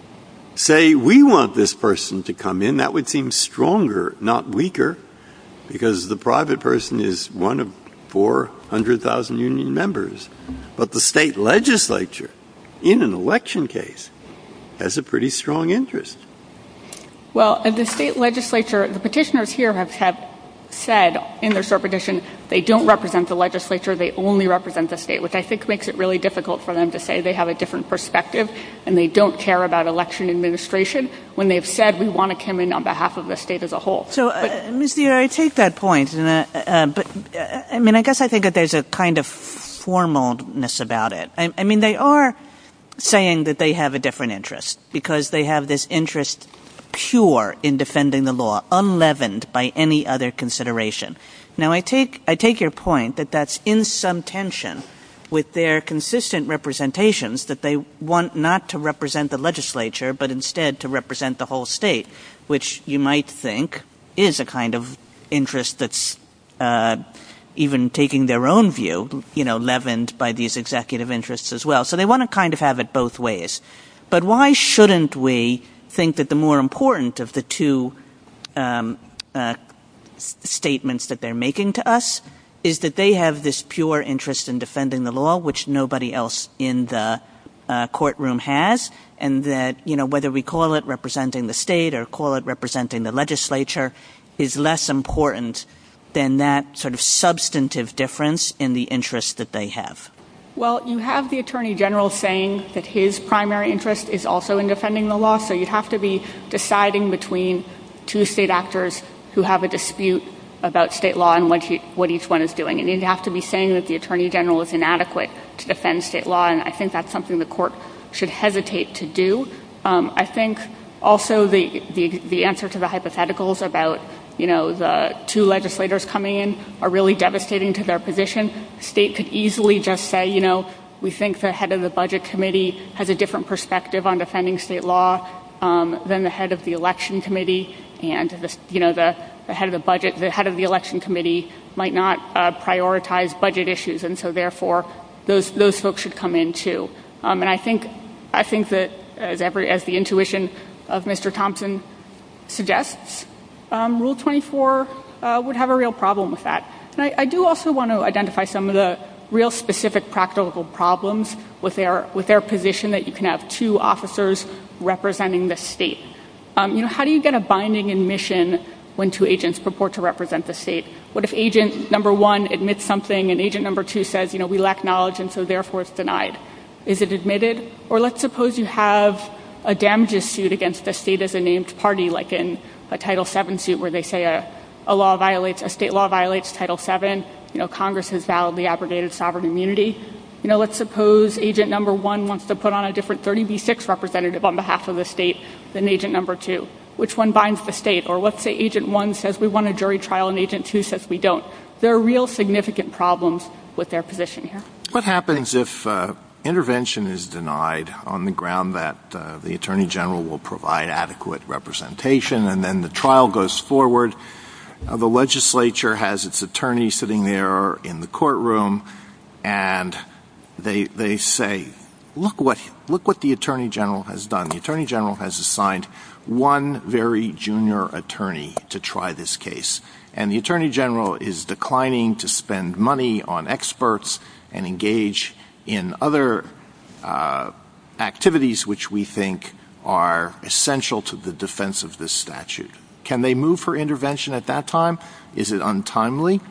say we want this person to come in, that would seem stronger, not weaker, because the private person is one of four hundred thousand union members. But the state legislature, in an election case, has a pretty strong interest. Well, the state legislature, the petitioners here have, have said in their cert petition they don't represent the legislature, they only represent the state, which I think makes it really difficult for them to say they have a different perspective and they don't care about election administration when they've said we want to come in on behalf of the state as a whole. So, uh, Miz Thier, I take that point, and, uh, uh, but uh, I mean, I guess I think that there's a kind of formalness about it. I, I mean, they are saying that they have a different interest because they have this interest pure in defending the law, unleavened by any other consideration. Now, I take I take your point that that's in some tension with their consistent representations that they want not to represent the legislature, but instead to represent the whole state, which you might think is a kind of interest that's uh, even taking their own view, you know, leavened by these executive interests as well. So they want to kind of have it both ways. But why shouldn't we think that the more important of the two um, uh, s- statements that they're making to us is that they have this pure interest in defending the law, which nobody else in the uh, courtroom has, and that, you know, whether we call it representing the state or call it representing the legislature is less important than that sort of substantive difference in the interest that they have. Well, you have the Attorney General saying that his primary interest is also in defending the law, so you'd have to be deciding between two state actors who have a dispute about state law and what, he, what each one is doing. And you'd have to be saying that the Attorney General is inadequate to defend state law, and I think that's something the court should hesitate to do. Um, I think also the, the, the answer to the hypotheticals about you know, the two legislators coming in are really devastating to their position. The state could easily just say, you know, we think the head of the budget committee has a different perspective on defending state law um, than the head of the election committee, and the, you know, the, the head of the budget, the head of the election committee might not uh, prioritize budget issues, and so therefore those those folks should come in too. Um, and I think I think that as every as the intuition of Mister Thompson suggests, Um, Rule twenty-four uh, would have a real problem with that. And I, I do also want to identify some of the real specific practical problems with their with their position that you can have two officers representing the state. Um, you know, how do you get a binding admission when two agents purport to represent the state? What if agent number one admits something and agent number two says, you know, we lack knowledge and so therefore it's denied? Is it admitted? Or let's suppose you have a damages suit against the state as a named party, like in a Title seven suit where they say a, a law violates, a state law violates Title seven, you know, Congress has validly abrogated sovereign immunity. You know, let's suppose agent number one wants to put on a different thirty B six representative on behalf of the state than agent number two. Which one binds the state? Or let's say agent one says we want a jury trial and agent two says we don't. There are real significant problems with their position here. What happens if uh, intervention is denied on the ground that uh, the Attorney General will provide adequate representation, and then the trial goes forward? Uh, the legislature has its attorney sitting there in the courtroom, and they they say, look what look what the Attorney General has done. The Attorney General has assigned one very junior attorney to try this case, and the Attorney General is declining to spend money on experts and engage in other uh, activities which we think are essential to the defense of this statute. Can they move for intervention at that time? Is it untimely?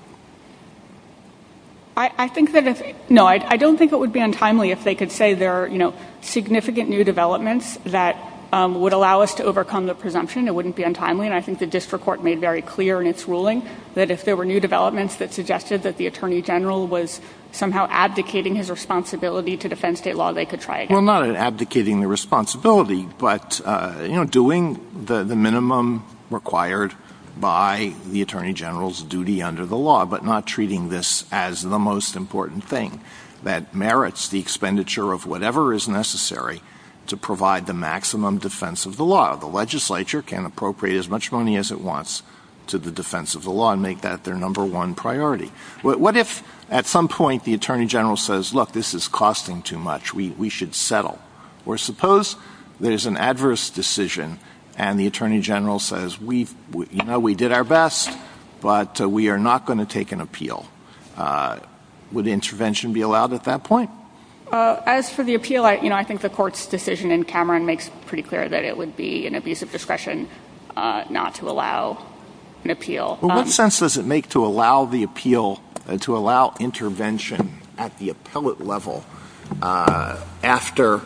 I, I think that if – no, I, I don't think it would be untimely if they could say there are, you know, significant new developments that um, would allow us to overcome the presumption. It wouldn't be untimely, and I think the district court made very clear in its ruling that if there were new developments that suggested that the Attorney General was somehow abdicating his responsibility to defend state law, they could try again. Well, not abdicating the responsibility, but, uh, you know, doing the, the minimum required by the Attorney General's duty under the law, but not treating this as the most important thing that merits the expenditure of whatever is necessary to provide the maximum defense of the law. The legislature can appropriate as much money as it wants to the defense of the law and make that their number one priority. What, what if at some point the Attorney General says, look, this is costing too much, we, we should settle? Or suppose there's an adverse decision and the Attorney General says, we've, we, you know, we did our best, but uh, we are not going to take an appeal. Uh, would intervention be allowed at that point? Uh, as for the appeal, I, you know, I think the court's decision in Cameron makes pretty clear that it would be an abuse of discretion uh, not to allow an appeal. Well, what um, sense does it make to allow the appeal, uh, to allow intervention at the appellate level uh, after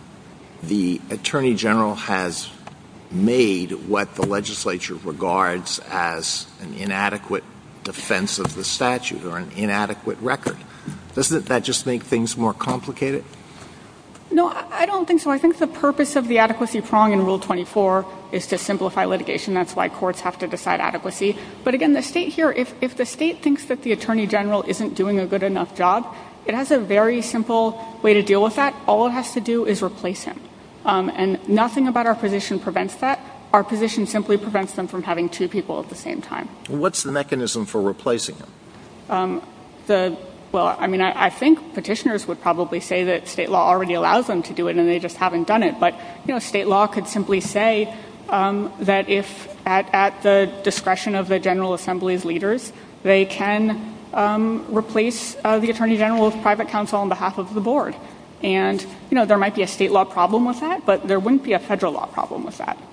the Attorney General has made what the legislature regards as an inadequate defense of the statute or an inadequate record? Doesn't that just make things more complicated? No, I don't think so. I think the purpose of the adequacy prong in Rule twenty-four is to simplify litigation. That's why courts have to decide adequacy. But again, the state here, if, if the state thinks that the Attorney General isn't doing a good enough job, it has a very simple way to deal with that. All it has to do is replace him. Um, and nothing about our position prevents that. Our position simply prevents them from having two people at the same time. What's the mechanism for replacing him? Um, the Well, I mean, I, I think petitioners would probably say that state law already allows them to do it and they just haven't done it. But, you know, state law could simply say um, that if at, at the discretion of the General Assembly's leaders, they can um, replace uh, the Attorney General with private counsel on behalf of the board. And, you know, there might be a state law problem with that, but there wouldn't be a federal law problem with that.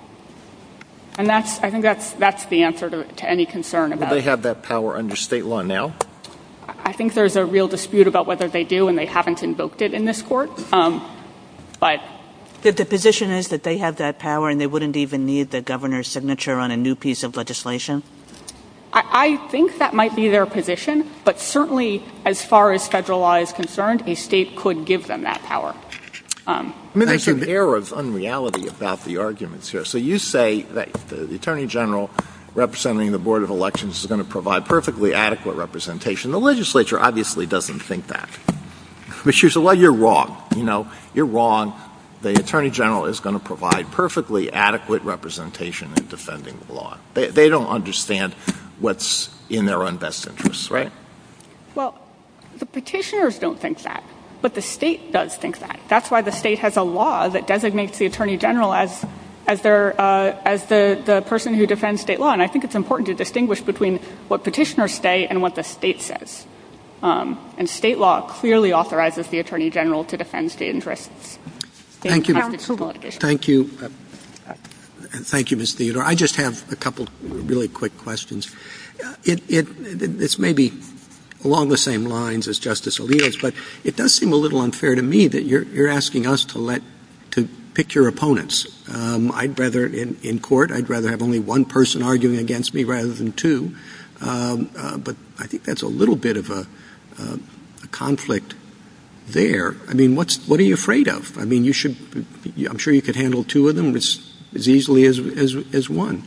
And that's, I think that's, that's the answer to, to any concern about. Will they have that power under state law now? I think there's a real dispute about whether they do, and they haven't invoked it in this court. Um, but the, the position is that they have that power and they wouldn't even need the governor's signature on a new piece of legislation? I, I think that might be their position, but certainly as far as federal law is concerned, a state could give them that power. Um, I mean, there's an air of unreality about the arguments here. So you say that the, the Attorney General representing the Board of Elections is going to provide perfectly adequate representation. The legislature obviously doesn't think that. But you say, well, you're wrong. You know, you're wrong. The Attorney General is going to provide perfectly adequate representation in defending the law. They, they don't understand what's in their own best interests, right? Well, the petitioners don't think that, but the state does think that. That's why the state has a law that designates the Attorney General as as their uh, as the, the person who defends state law. And I think it's important to distinguish between what petitioners say and what the state says. Um, and state law clearly authorizes the Attorney General to defend state interests. Thank you. Litigation. Thank you. Uh, thank you, Miz Theodore. I just have a couple really quick questions. Uh, it, it, it, it's maybe along the same lines as Justice Alito's, but it does seem a little unfair to me that you're, you're asking us to let to pick your opponents. Um, I'd rather, in, in court, I'd rather have only one person arguing against me rather than two. Um, uh, but I think that's a little bit of a, uh, a conflict there. I mean, what's what are you afraid of? I mean, you should. I'm sure you could handle two of them as, as easily as, as as one.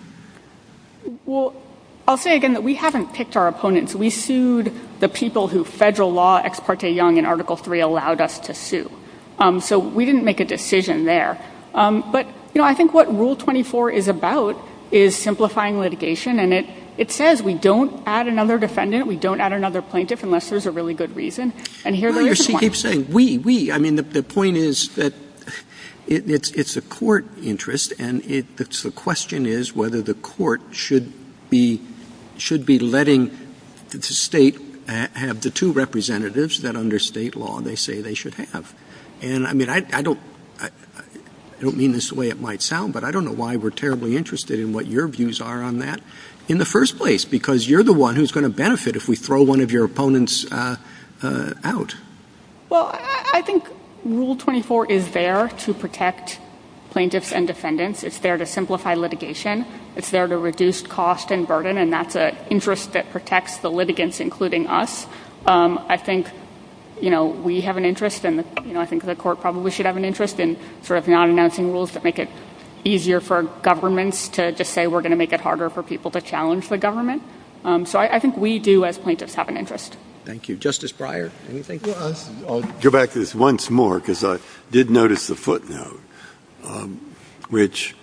Well, I'll say again that we haven't picked our opponents. We sued the people who federal law Ex parte Young in Article three allowed us to sue. Um, so we didn't make a decision there. Um, but, you know, I think what Rule twenty-four is about is simplifying litigation, and it, it says we don't add another defendant, we don't add another plaintiff unless there's a really good reason. And here well, there is you one. keep saying we, we. I mean, the, the point is that it, it's it's a court interest, and it, it's, the question is whether the court should be should be letting the state have the two representatives that under state law they say they should have. And I mean, I, I don't, I, I don't mean this the way it might sound, but I don't know why we're terribly interested in what your views are on that in the first place, because you're the one who's going to benefit if we throw one of your opponents uh, uh, out. Well, I, I think Rule twenty-four is there to protect plaintiffs and defendants. It's there to simplify litigation. It's there to reduce cost and burden, and that's an interest that protects the litigants, including us. Um, I think. You know, we have an interest, and, you know, I think the court probably should have an interest in sort of not announcing rules that make it easier for governments to just say we're going to make it harder for people to challenge the government. Um, so I, I think we do, as plaintiffs, have an interest. Thank you. Justice Breyer, anything? Well, I'll go back to this once more, because I did notice the footnote, um, which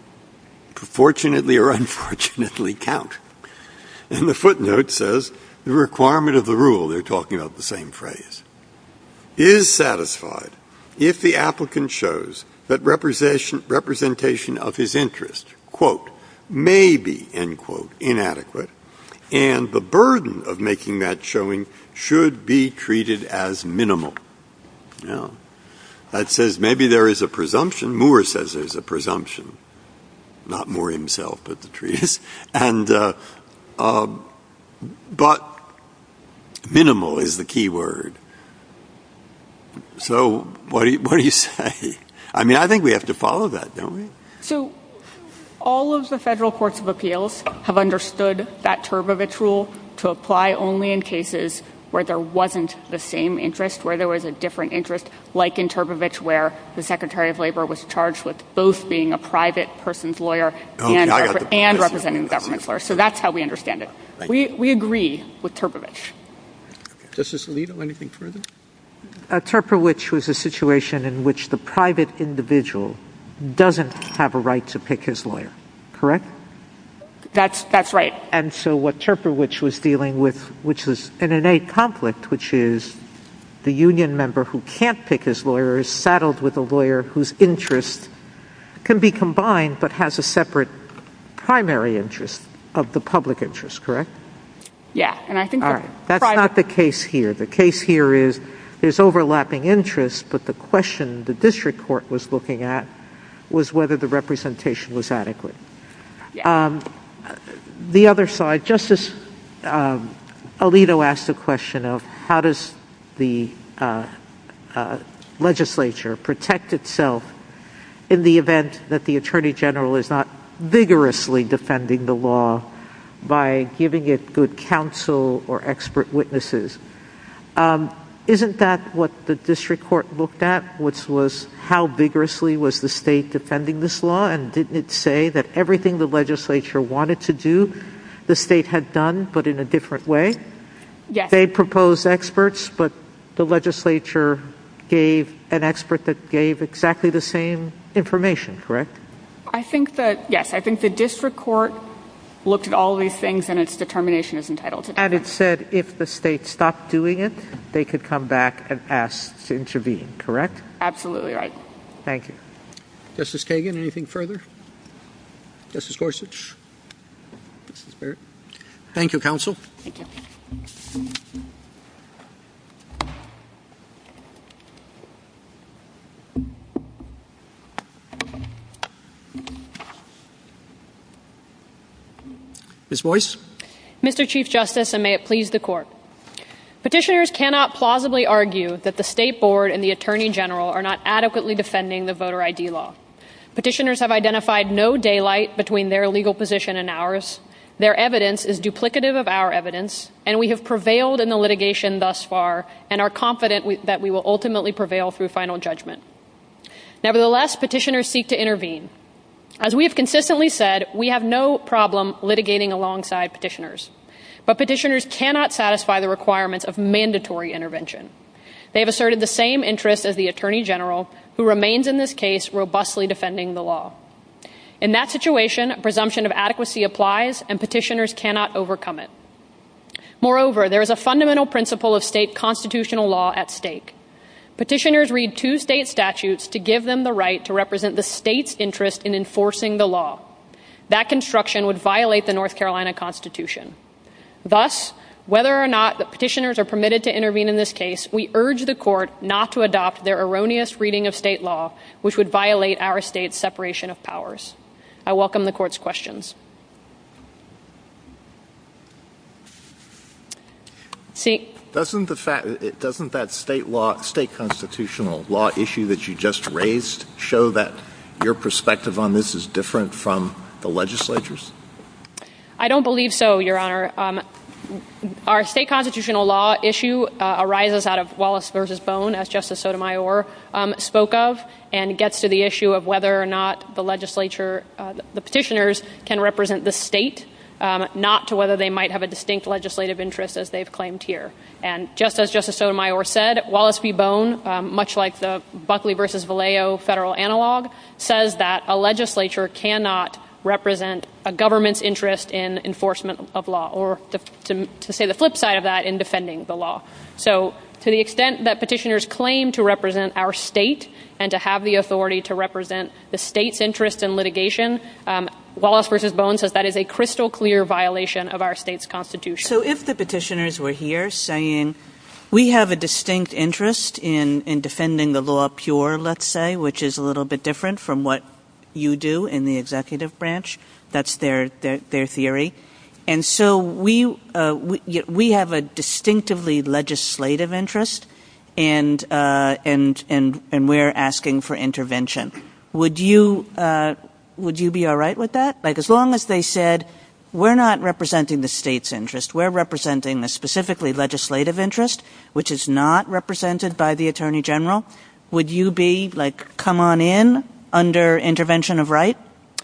fortunately or unfortunately count. And the footnote says the requirement of the rule, they're talking about the same phrase, is satisfied if the applicant shows that representation, representation of his interest, quote, may be, end quote, inadequate, and the burden of making that showing should be treated as minimal. Now, that says maybe there is a presumption. Moore says there's a presumption. Not Moore himself, but the treatise. And, uh, uh, but minimal is the key word. So what do you, what do you say? I mean, I think we have to follow that, don't we? So all of the federal courts of appeals have understood that Turbovich rule to apply only in cases where there wasn't the same interest, where there was a different interest, like in Turbovich, where the Secretary of Labor was charged with both being a private person's lawyer okay, and, rep- the, and representing the government's lawyer. So that's how we understand it. We, we agree with Turbovich. Okay. Justice Alito, anything further? Uh, Turbovich was a situation in which the private individual doesn't have a right to pick his lawyer, correct? That's that's right. And so what Turbovich was dealing with, which is an innate conflict, which is the union member who can't pick his lawyer is saddled with a lawyer whose interest can be combined but has a separate primary interest of the public interest, correct? Yeah, and I think All the right. That's private- not the case here. The case here is there's overlapping interests, but the question the district court was looking at was whether the representation was adequate. Yeah. Um, the other side, Justice um, Alito asked a question of how does the uh, uh, legislature protect itself in the event that the Attorney General is not vigorously defending the law by giving it good counsel or expert witnesses. Um, isn't that what the district court looked at, which was how vigorously was the state defending this law? And didn't it say that everything the legislature wanted to do, the state had done, but in a different way? Yes. They proposed experts, but the legislature gave an expert that gave exactly the same information, correct? I think that, yes, I think the district court looked at all of these things and its determination is entitled to. And it said if the state stopped doing it, they could come back and ask to intervene, correct? Absolutely right. Thank you. Justice Kagan, anything further? Justice Gorsuch? Justice Barrett? Thank you, counsel. Thank you. Miz Boyce? Mister Chief Justice, and may it please the Court. Petitioners cannot plausibly argue that the State Board and the Attorney General are not adequately defending the voter I D law. Petitioners have identified no daylight between their legal position and ours. Their evidence is duplicative of our evidence, and we have prevailed in the litigation thus far and are confident we, that we will ultimately prevail through final judgment. Nevertheless, petitioners seek to intervene. As we have consistently said, we have no problem litigating alongside petitioners. But petitioners cannot satisfy the requirements of mandatory intervention. They have asserted the same interest as the Attorney General, who remains in this case robustly defending the law. In that situation, a presumption of adequacy applies, and petitioners cannot overcome it. Moreover, there is a fundamental principle of state constitutional law at stake. Petitioners read two state statutes to give them the right to represent the state's interest in enforcing the law. That construction would violate the North Carolina Constitution. Thus, whether or not the petitioners are permitted to intervene in this case, we urge the Court not to adopt their erroneous reading of state law, which would violate our state's separation of powers. I welcome the Court's questions. See. Doesn't the fact it doesn't that state law, state constitutional law issue that you just raised show that your perspective on this is different from the legislature's? I don't believe so, Your Honor. Um, our state constitutional law issue uh, arises out of Wallace versus Bone, as Justice Sotomayor um, spoke of, and gets to the issue of whether or not the legislature, uh, the petitioners, can represent the state. Um, not to whether they might have a distinct legislative interest as they've claimed here. And just as Justice Sotomayor said, Wallace v. Bone, um, much like the Buckley versus Vallejo federal analog, says that a legislature cannot represent a government's interest in enforcement of law, or to, to, to say the flip side of that, in defending the law. So to the extent that petitioners claim to represent our state and to have the authority to represent the state's interest in litigation, um, Wallace versus Bone says that is a crystal clear violation of our state's constitution. So if the petitioners were here saying, we have a distinct interest in, in defending the law pure, let's say, which is a little bit different from what you do in the executive branch, that's their, their, their theory. And so we, uh, we, we have a distinctively legislative interest, and, uh, and, and, and we're asking for intervention. Would you, uh, would you be all right with that? Like, as long as they said, we're not representing the state's interest, we're representing a specifically legislative interest, which is not represented by the Attorney General, would you be like, come on in under intervention of right?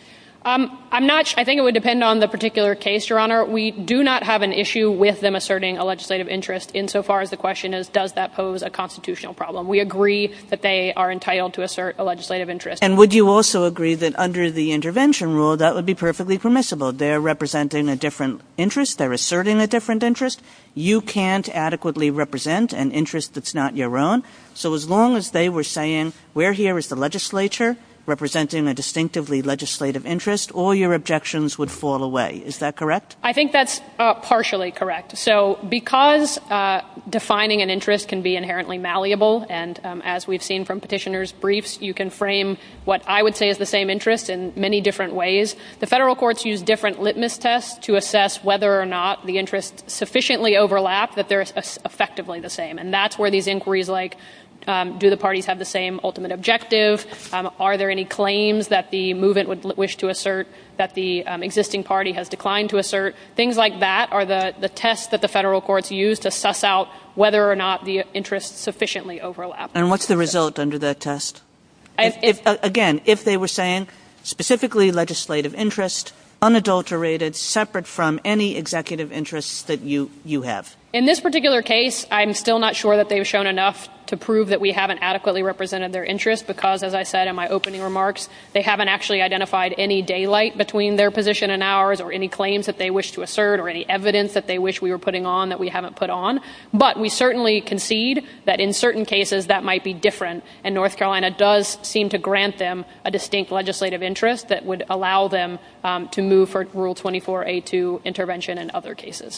Um, I'm not. I think it would depend on the particular case, Your Honor. We do not have an issue with them asserting a legislative interest insofar as the question is, does that pose a constitutional problem? We agree that they are entitled to assert a legislative interest. And would you also agree that under the intervention rule, that would be perfectly permissible? They're representing a different interest. They're asserting a different interest. You can't adequately represent an interest that's not your own. So as long as they were saying, we're here as the legislature, representing a distinctively legislative interest, all your objections would fall away. Is that correct? I think that's uh, partially correct. So because uh, defining an interest can be inherently malleable, and um, as we've seen from petitioners' briefs, you can frame what I would say is the same interest in many different ways, the federal courts use different litmus tests to assess whether or not the interests sufficiently overlap that they're effectively the same. And that's where these inquiries like, Um, do the parties have the same ultimate objective? Um, are there any claims that the movement would wish to assert that the um, existing party has declined to assert? Things like that are the, the tests that the federal courts use to suss out whether or not the interests sufficiently overlap. And what's the result under that test? If, if, uh, again, if they were saying specifically legislative interest, unadulterated, separate from any executive interests that you, you have. In this particular case, I'm still not sure that they've shown enough to prove that we haven't adequately represented their interests because, as I said in my opening remarks, they haven't actually identified any daylight between their position and ours, or any claims that they wish to assert, or any evidence that they wish we were putting on that we haven't put on. But we certainly concede that in certain cases that might be different, and North Carolina does seem to grant them a distinct legislative interest that would allow them um, to move for Rule twenty-four A two intervention in other cases.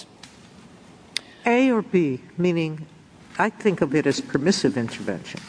A or B, meaning I think of it as permissive intervention.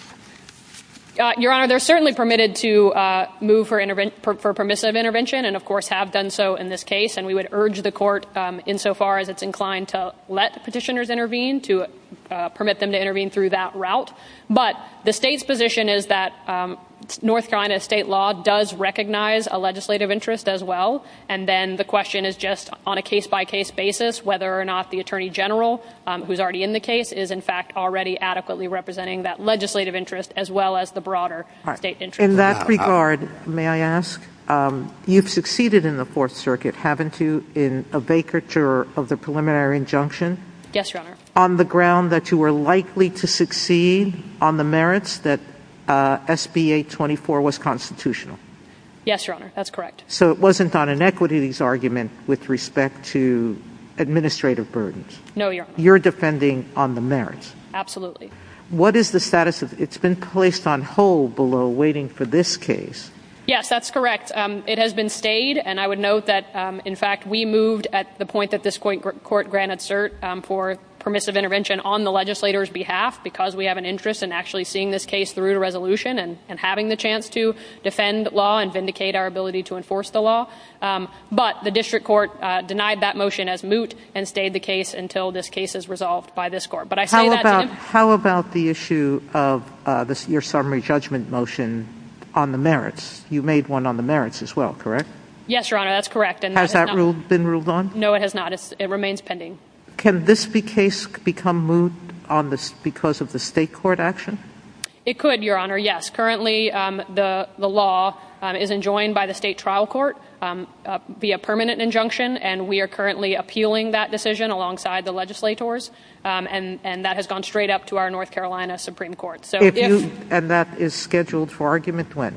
Uh, Your Honor, they're certainly permitted to uh, move for, interven- per- for permissive intervention, and of course have done so in this case. And we would urge the court, um, insofar as it's inclined to let petitioners intervene, to uh, permit them to intervene through that route. But the state's position is that um, North Carolina state law does recognize a legislative interest as well, and then the question is just on a case-by-case basis whether or not the Attorney General, um, who's already in the case, is in fact already adequately representing that legislative interest as well as the broader right. state interest. In that regard, may I ask, um, you've succeeded in the Fourth Circuit, haven't you, in a vacatur of the preliminary injunction? Yes, Your Honor. On the ground that you were likely to succeed on the merits that Uh, S B eight twenty-four was constitutional. Yes, Your Honor, that's correct. So it wasn't on an equities argument with respect to administrative burdens. No, Your Honor. You're defending on the merits. Absolutely. What is the status of it's been placed on hold below waiting for this case? Yes, that's correct. Um, it has been stayed, and I would note that, um, in fact, we moved at the point that this court granted cert um, for permissive intervention on the legislator's behalf because we have an interest in actually seeing this case through to resolution and, and having the chance to defend law and vindicate our ability to enforce the law. Um, but the district court uh, denied that motion as moot and stayed the case until this case is resolved by this court. But I say how that about, to him. How about the issue of uh, this, your summary judgment motion on the merits? You made one on the merits as well, correct? Yes, Your Honor, that's correct. And has that, that not, ruled, been ruled on? No, it has not. It's, it remains pending. Can this be case become moot on this because of the state court action? It could, Your Honor, yes. Currently, um, the, the law um, is enjoined by the state trial court um, uh, via permanent injunction, and we are currently appealing that decision alongside the legislators, um, and, and that has gone straight up to our North Carolina Supreme Court. So if, if you, and that is scheduled for argument when?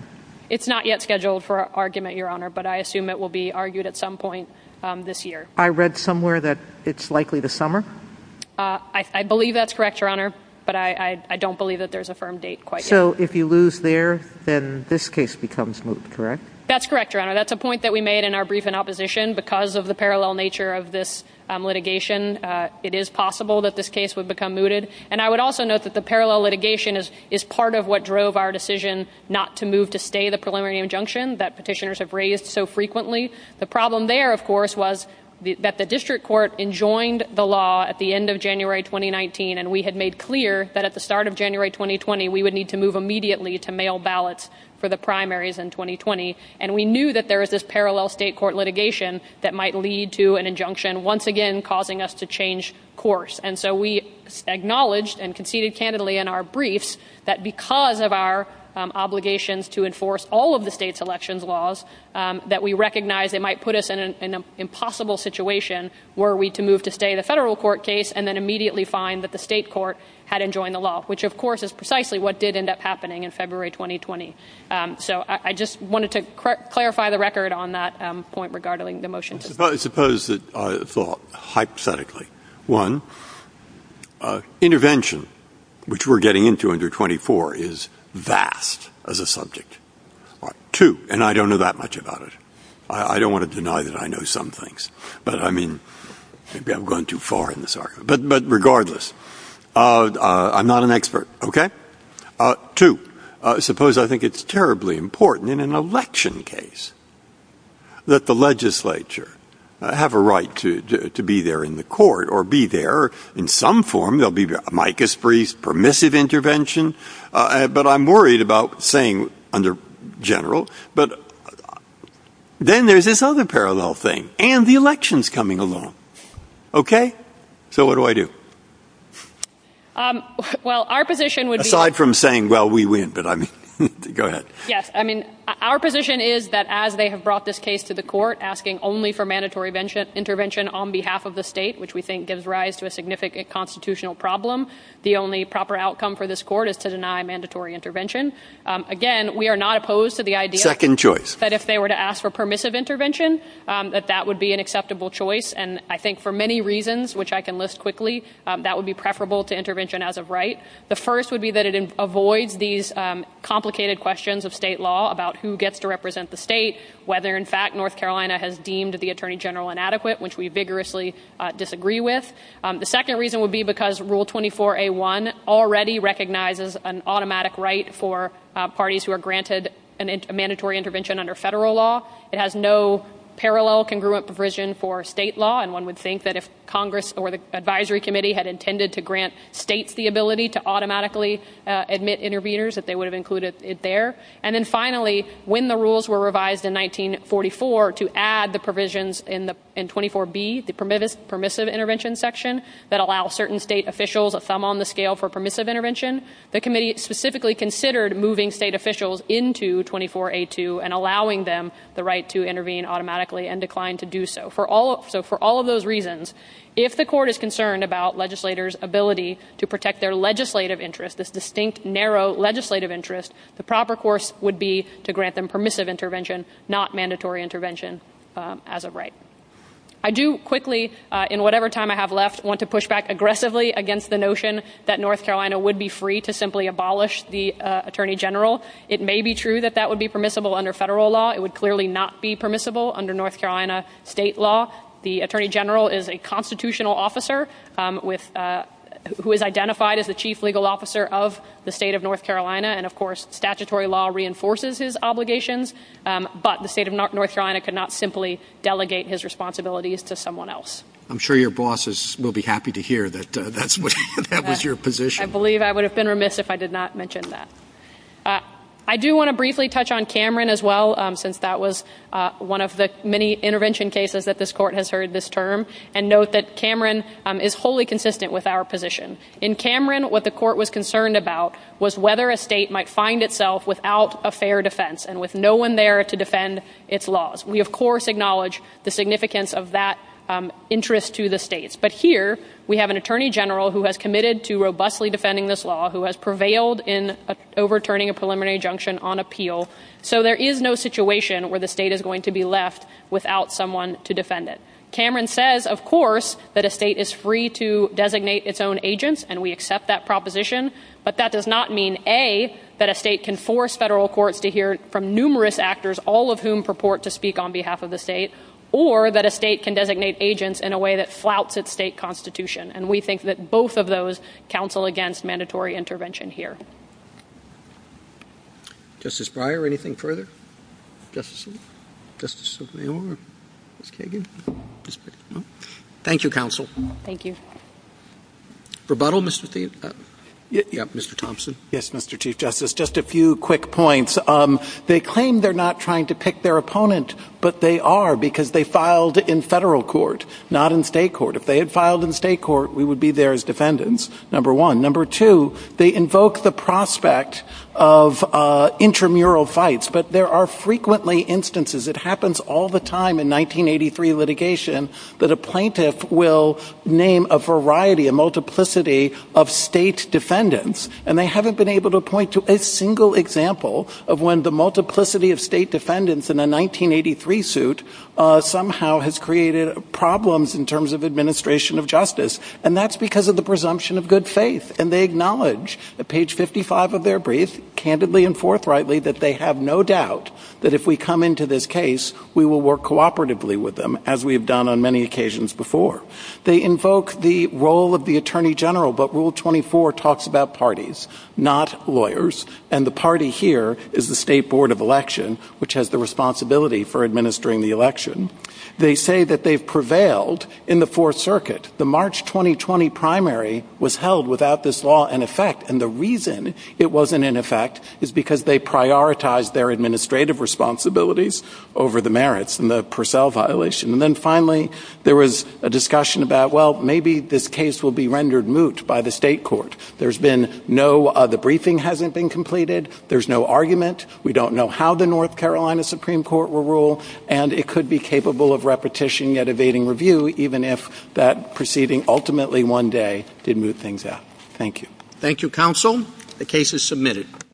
It's not yet scheduled for argument, Your Honor, but I assume it will be argued at some point um, this year. I read somewhere that it's likely the summer? Uh, I, I believe that's correct, Your Honor, but I, I, I don't believe that there's a firm date quite so yet. So if you lose there, then this case becomes moot, correct? That's correct, Your Honor. That's a point that we made in our brief in opposition. Because of the parallel nature of this um, litigation, uh, it is possible that this case would become mooted. And I would also note that the parallel litigation is, is part of what drove our decision not to move to stay the preliminary injunction that petitioners have raised so frequently. The problem there, of course, was the, that the district court enjoined the law at the end of January twenty nineteen, and we had made clear that at the start of January twenty twenty, we would need to move immediately to mail ballots for the primaries in twenty twenty. And we knew that there was this parallel state court litigation that might lead to an injunction, once again causing us to change course. And so we acknowledged and conceded candidly in our briefs that because of our um, obligations to enforce all of the state's elections laws, um, that we recognize it might put us in an, in an impossible situation were we to move to stay the federal court case and then immediately find that the state court had enjoined the law, which, of course, is precisely what did end up happening in February twenty twenty. Um, so I, I just wanted to cr- clarify the record on that um, point regarding the motion. To suppose, suppose that I thought, hypothetically, one, uh, intervention, which we're getting into under twenty-four, is vast as a subject. Right. Two, and I don't know that much about it. I, I don't want to deny that I know some things. But, I mean, maybe I've gone too far in this argument. But, but regardless, Uh, uh, I'm not an expert, okay? Uh, two, uh, suppose I think it's terribly important in an election case that the legislature uh, have a right to, to, to be there in the court or be there in some form. There'll be amicus briefs, permissive intervention. Uh, but I'm worried about saying under general. But then there's this other parallel thing, and the election's coming along. Okay? So what do I do? Um, well, our position would Aside be... Aside from saying, well, we win, but I mean, go ahead. Yes. I mean, our position is that as they have brought this case to the court, asking only for mandatory intervention on behalf of the state, which we think gives rise to a significant constitutional problem, the only proper outcome for this court is to deny mandatory intervention. Um, again, we are not opposed to the idea Second choice. that if they were to ask for permissive intervention, um, that that would be an acceptable choice. And I think for many reasons, which I can list quickly, um, that would be preferable to intervention as of right. The first would be that it in- avoids these um, complicated questions of state law about who gets to represent the state, whether, in fact, North Carolina has deemed the Attorney General inadequate, which we vigorously uh, disagree with. Um, the second reason would be because Rule twenty-four A one already recognizes an automatic right for uh, parties who are granted an in- a mandatory intervention under federal law. It has no parallel congruent provision for state law, and one would think that if Congress or the advisory committee had intended to grant states the ability to automatically uh, admit interveners, that they would have included it there. And then finally, when the rules were revised in nineteen forty-four to add the provisions in the in twenty-four B, the permissive intervention section, that allow certain state officials a thumb on the scale for permissive intervention, the committee specifically considered moving state officials into twenty-four A two and allowing them the right to intervene automatically and declined to do so. For all, so for all of those reasons, if the court is concerned about legislators' ability to protect their legislative interest, this distinct, narrow legislative interest, the proper course would be to grant them permissive intervention, not mandatory intervention um, as of right. I do quickly, uh, in whatever time I have left, want to push back aggressively against the notion that North Carolina would be free to simply abolish the uh, Attorney General. It may be true that that would be permissible under federal law. It would clearly not be permissible under North Carolina state law. The Attorney General is a constitutional officer um, with uh, who is identified as the chief legal officer of the state of North Carolina. And, of course, statutory law reinforces his obligations. Um, but the state of North Carolina could not simply delegate his responsibilities to someone else. I'm sure your bosses will be happy to hear that uh, that's what that was your position. I believe I would have been remiss if I did not mention that. Uh, I do want to briefly touch on Cameron as well, um, since that was uh, one of the many intervention cases that this court has heard this term, and note that Cameron um, is wholly consistent with our position. In Cameron, what the court was concerned about was whether a state might find itself without a fair defense and with no one there to defend its laws. We, of course, acknowledge the significance of that um, interest to the states. But here we have an attorney general who has committed to robustly defending this law, who has prevailed in a, overturning a preliminary injunction on appeal. So there is no situation where the state is going to be left without someone to defend it. Cameron says, of course, that a state is free to designate its own agents, and we accept that proposition. But that does not mean, A, that a state can force federal courts to hear from numerous actors, all of whom purport to speak on behalf of the state, or that a state can designate agents in a way that flouts its state constitution. And we think that both of those counsel against mandatory intervention here. Justice Breyer, anything further? Justice Justice Sotomayor? Miz Kagan? No? Thank you, counsel. Thank you. Rebuttal, Mister The- uh, yeah, Mister Thompson. Yes, Mister Chief Justice. Just a few quick points. Um, they claim they're not trying to pick their opponent, but they are, because they filed in federal court, not in state court. If they had filed in state court, we would be there as defendants, number one. Number two, they invoke the prospect of uh, intramural fights, but there are frequently instances, it happens all the time in nineteen eighty-three litigation, that a plaintiff will name a variety, a multiplicity of state defendants, and they haven't been able to point to a single example of when the multiplicity of state defendants in a nineteen eighty-three suit uh, somehow has created problems in terms of administration of justice. And that's because of the presumption of good faith. And they acknowledge at page fifty-five of their brief, candidly and forthrightly, that they have no doubt that if we come into this case, we will work cooperatively with them, as we have done on many occasions before. They invoke the role of the Attorney General, but Rule twenty-four talks about parties, not lawyers. And the party here is the State Board of Election, which has the responsibility for administering the election. They say that they've prevailed in the Fourth Circuit. The March twenty twenty primary was held without this law in effect, and the reason it wasn't in effect is because they prioritized their administrative responsibilities over the merits and the Purcell violation. And then finally, there was a discussion about, well, maybe this case will be rendered moot by the state court. There's been no, uh, the briefing hasn't been completed. There's no argument. We don't know how the North Carolina Supreme Court will rule, and it could be capable of repetition yet evading review, even if that proceeding ultimately one day did moot things out. Thank you. Thank you, counsel. The case is submitted.